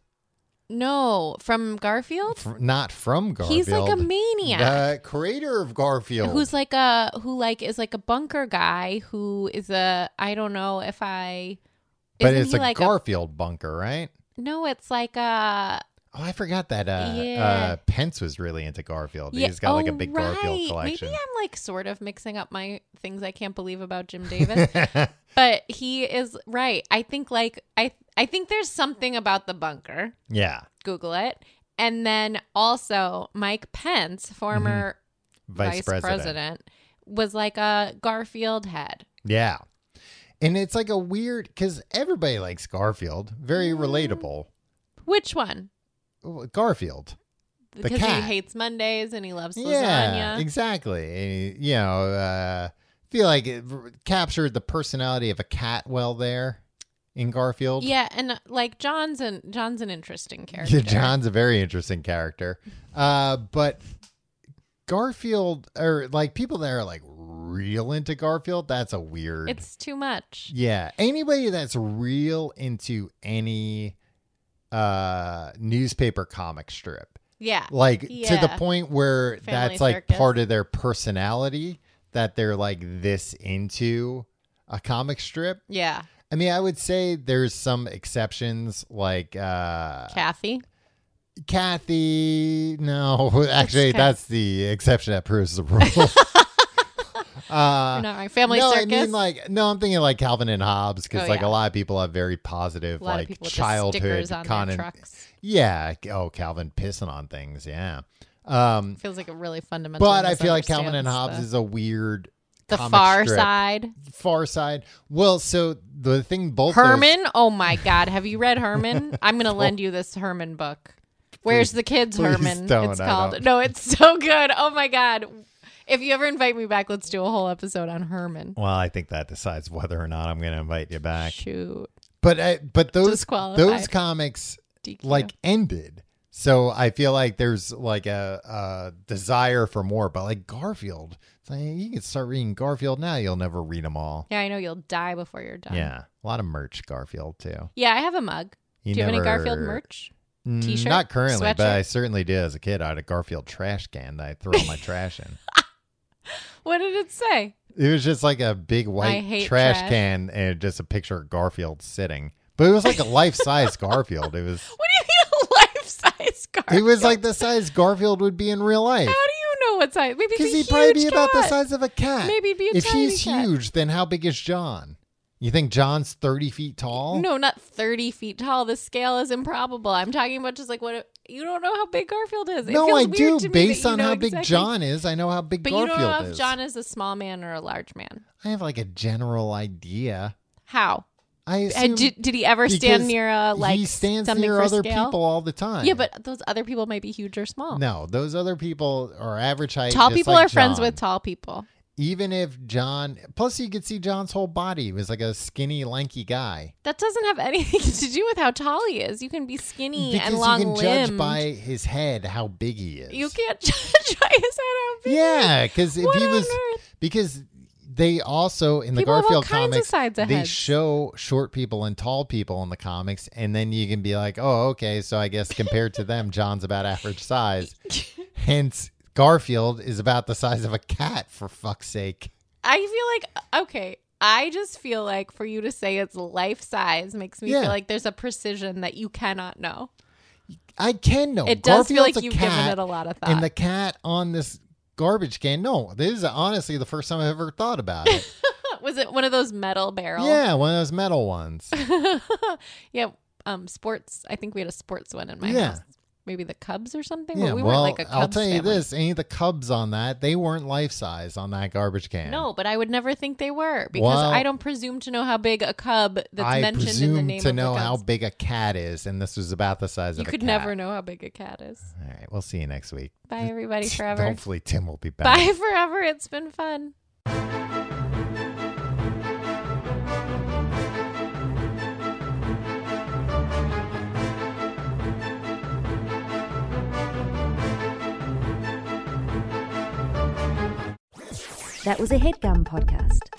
No, from Garfield? F- not from Garfield. He's like a maniac. The creator of Garfield. Who's like a who like is like a bunker guy who is a I don't know if I but isn't it's he a like Garfield bunker, right? no, it's like a Oh, I forgot that uh, Yeah. uh, Pence was really into Garfield. yeah, He's got like a oh, big right. Garfield collection. Maybe I'm like sort of mixing up my things I can't believe about Jim Davis. But he is right. I think like I I think there's something about the bunker. Yeah. Google it. And then also Mike Pence, former Mm-hmm. Vice, vice, president. president, was like a Garfield head. Yeah. And it's like a weird, because everybody likes Garfield. Very Mm. relatable. Which one? Garfield. The Because cat. he hates Mondays and he loves Yeah, lasagna. exactly. And, you know, uh, feel like it r- captured the personality of a cat well there in Garfield. Yeah, and uh, like John's an John's an interesting character. Yeah, John's a very interesting character. Uh, but Garfield, or like people that are like real into Garfield, that's a weird. It's too much. Yeah, anybody that's real into any uh newspaper comic strip, Yeah. like to the Yeah. point where Family that's like Circus. part of their personality, that they're like this into a comic strip. Yeah. I mean, I would say there's some exceptions, like uh Kathy. Kathy. No, actually, Kat- that's the exception that proves the rule. uh, You're not right. Family no, Circus. I mean like no, I'm thinking like Calvin and Hobbes because Oh, like yeah. a lot of people have very positive a lot like of people with the childhood stickers on con- their trucks. Yeah. Oh, Calvin pissing on things. Yeah. Um, Feels like a really fundamental. but I feel like Calvin and misunderstands Hobbes the- is a weird The comic Far strip. Side. Far Side. Well, so the thing both Herman. those, Oh my God. Have you read Herman? I'm going to lend you this Herman book. Where's Please- the kids, please Herman? don't, It's I called. don't. No, it's so good. Oh my God. If you ever invite me back, let's do a whole episode on Herman. well, I think that decides whether or not I'm going to invite you back. Shoot. But uh, but those Disqualified. those comics D Q. like ended. So I feel like there's like a, a desire for more. But like Garfield, it's like, you can start reading Garfield now. You'll never read them all. Yeah, I know you'll die before you're done. Yeah, a lot of merch Garfield too. Yeah, I have a mug. You Do you have any never- Garfield merch? Mm, T-shirt? Not currently, but Sweatshirt? I certainly did as a kid. I had a Garfield trash can that I throw all my trash in. What did it say? It was just like a big white hate trash, trash. can and just a picture of Garfield sitting. But it was like a life-size Garfield. It was What do you mean a life-size Garfield? it was like the size Garfield would be in real life. How do you know what size? Maybe Because it's a he'd probably be huge about the cat. size of a cat. Maybe he'd be a If tiny he's cat. huge, then how big is John? You think John's thirty feet tall? No, not thirty feet tall. The scale is improbable. I'm talking about just like what it, you don't know how big Garfield is. It No, feels I weird do. to me Based that you on know how big exactly- John is, I know how big But Garfield you don't know if is. John is a small man or a large man. I have like a general idea. How? I Uh, assume did, did he ever stand because near a like he stands something near for other scale? people all the time. Yeah, but those other people might be huge or small. no, those other people are average height. Tall just people like are friends John. with tall people. Even if John, plus you could see John's whole body. He was like a skinny, lanky guy. That doesn't have anything to do with how tall he is. You can be skinny Because and long you can limbed. judge by his head how big he is. You can't judge by his head how big. Yeah, because if What he on was, earth? because they also in the People have all Garfield kinds of comics, sides of they heads. show short people and tall people in the comics, and then you can be like, oh, okay, so I guess compared to them, John's about average size. Hence, Garfield is about the size of a cat. For fuck's sake. I feel like okay. I just feel like for you to say it's life size makes me Yeah. feel like there's a precision that you cannot know. I can know. It does feel Garfield's like a you've cat, given it a lot of thought. And the cat on this garbage can, no, this is honestly the first time I've ever thought about it. Was it one of those metal barrels? Yeah, one of those metal ones. yeah. Um, sports. I think we had a sports one in my Yeah. house. Maybe the Cubs or something. Yeah, well, we well, weren't like a Cubs I'll tell you family. this: any of the Cubs on that, they weren't life size on that garbage can. No, but I would never think they were because Well, I don't presume to know how big a cub that's I mentioned presume in the name to of know the how Cubs. big a cat is, and this was about the size You of a could cat. never know how big a cat is. All right, we'll see you next week. Bye, everybody, forever. Hopefully, Tim will be back. Bye forever. It's been fun. That was a HeadGum podcast.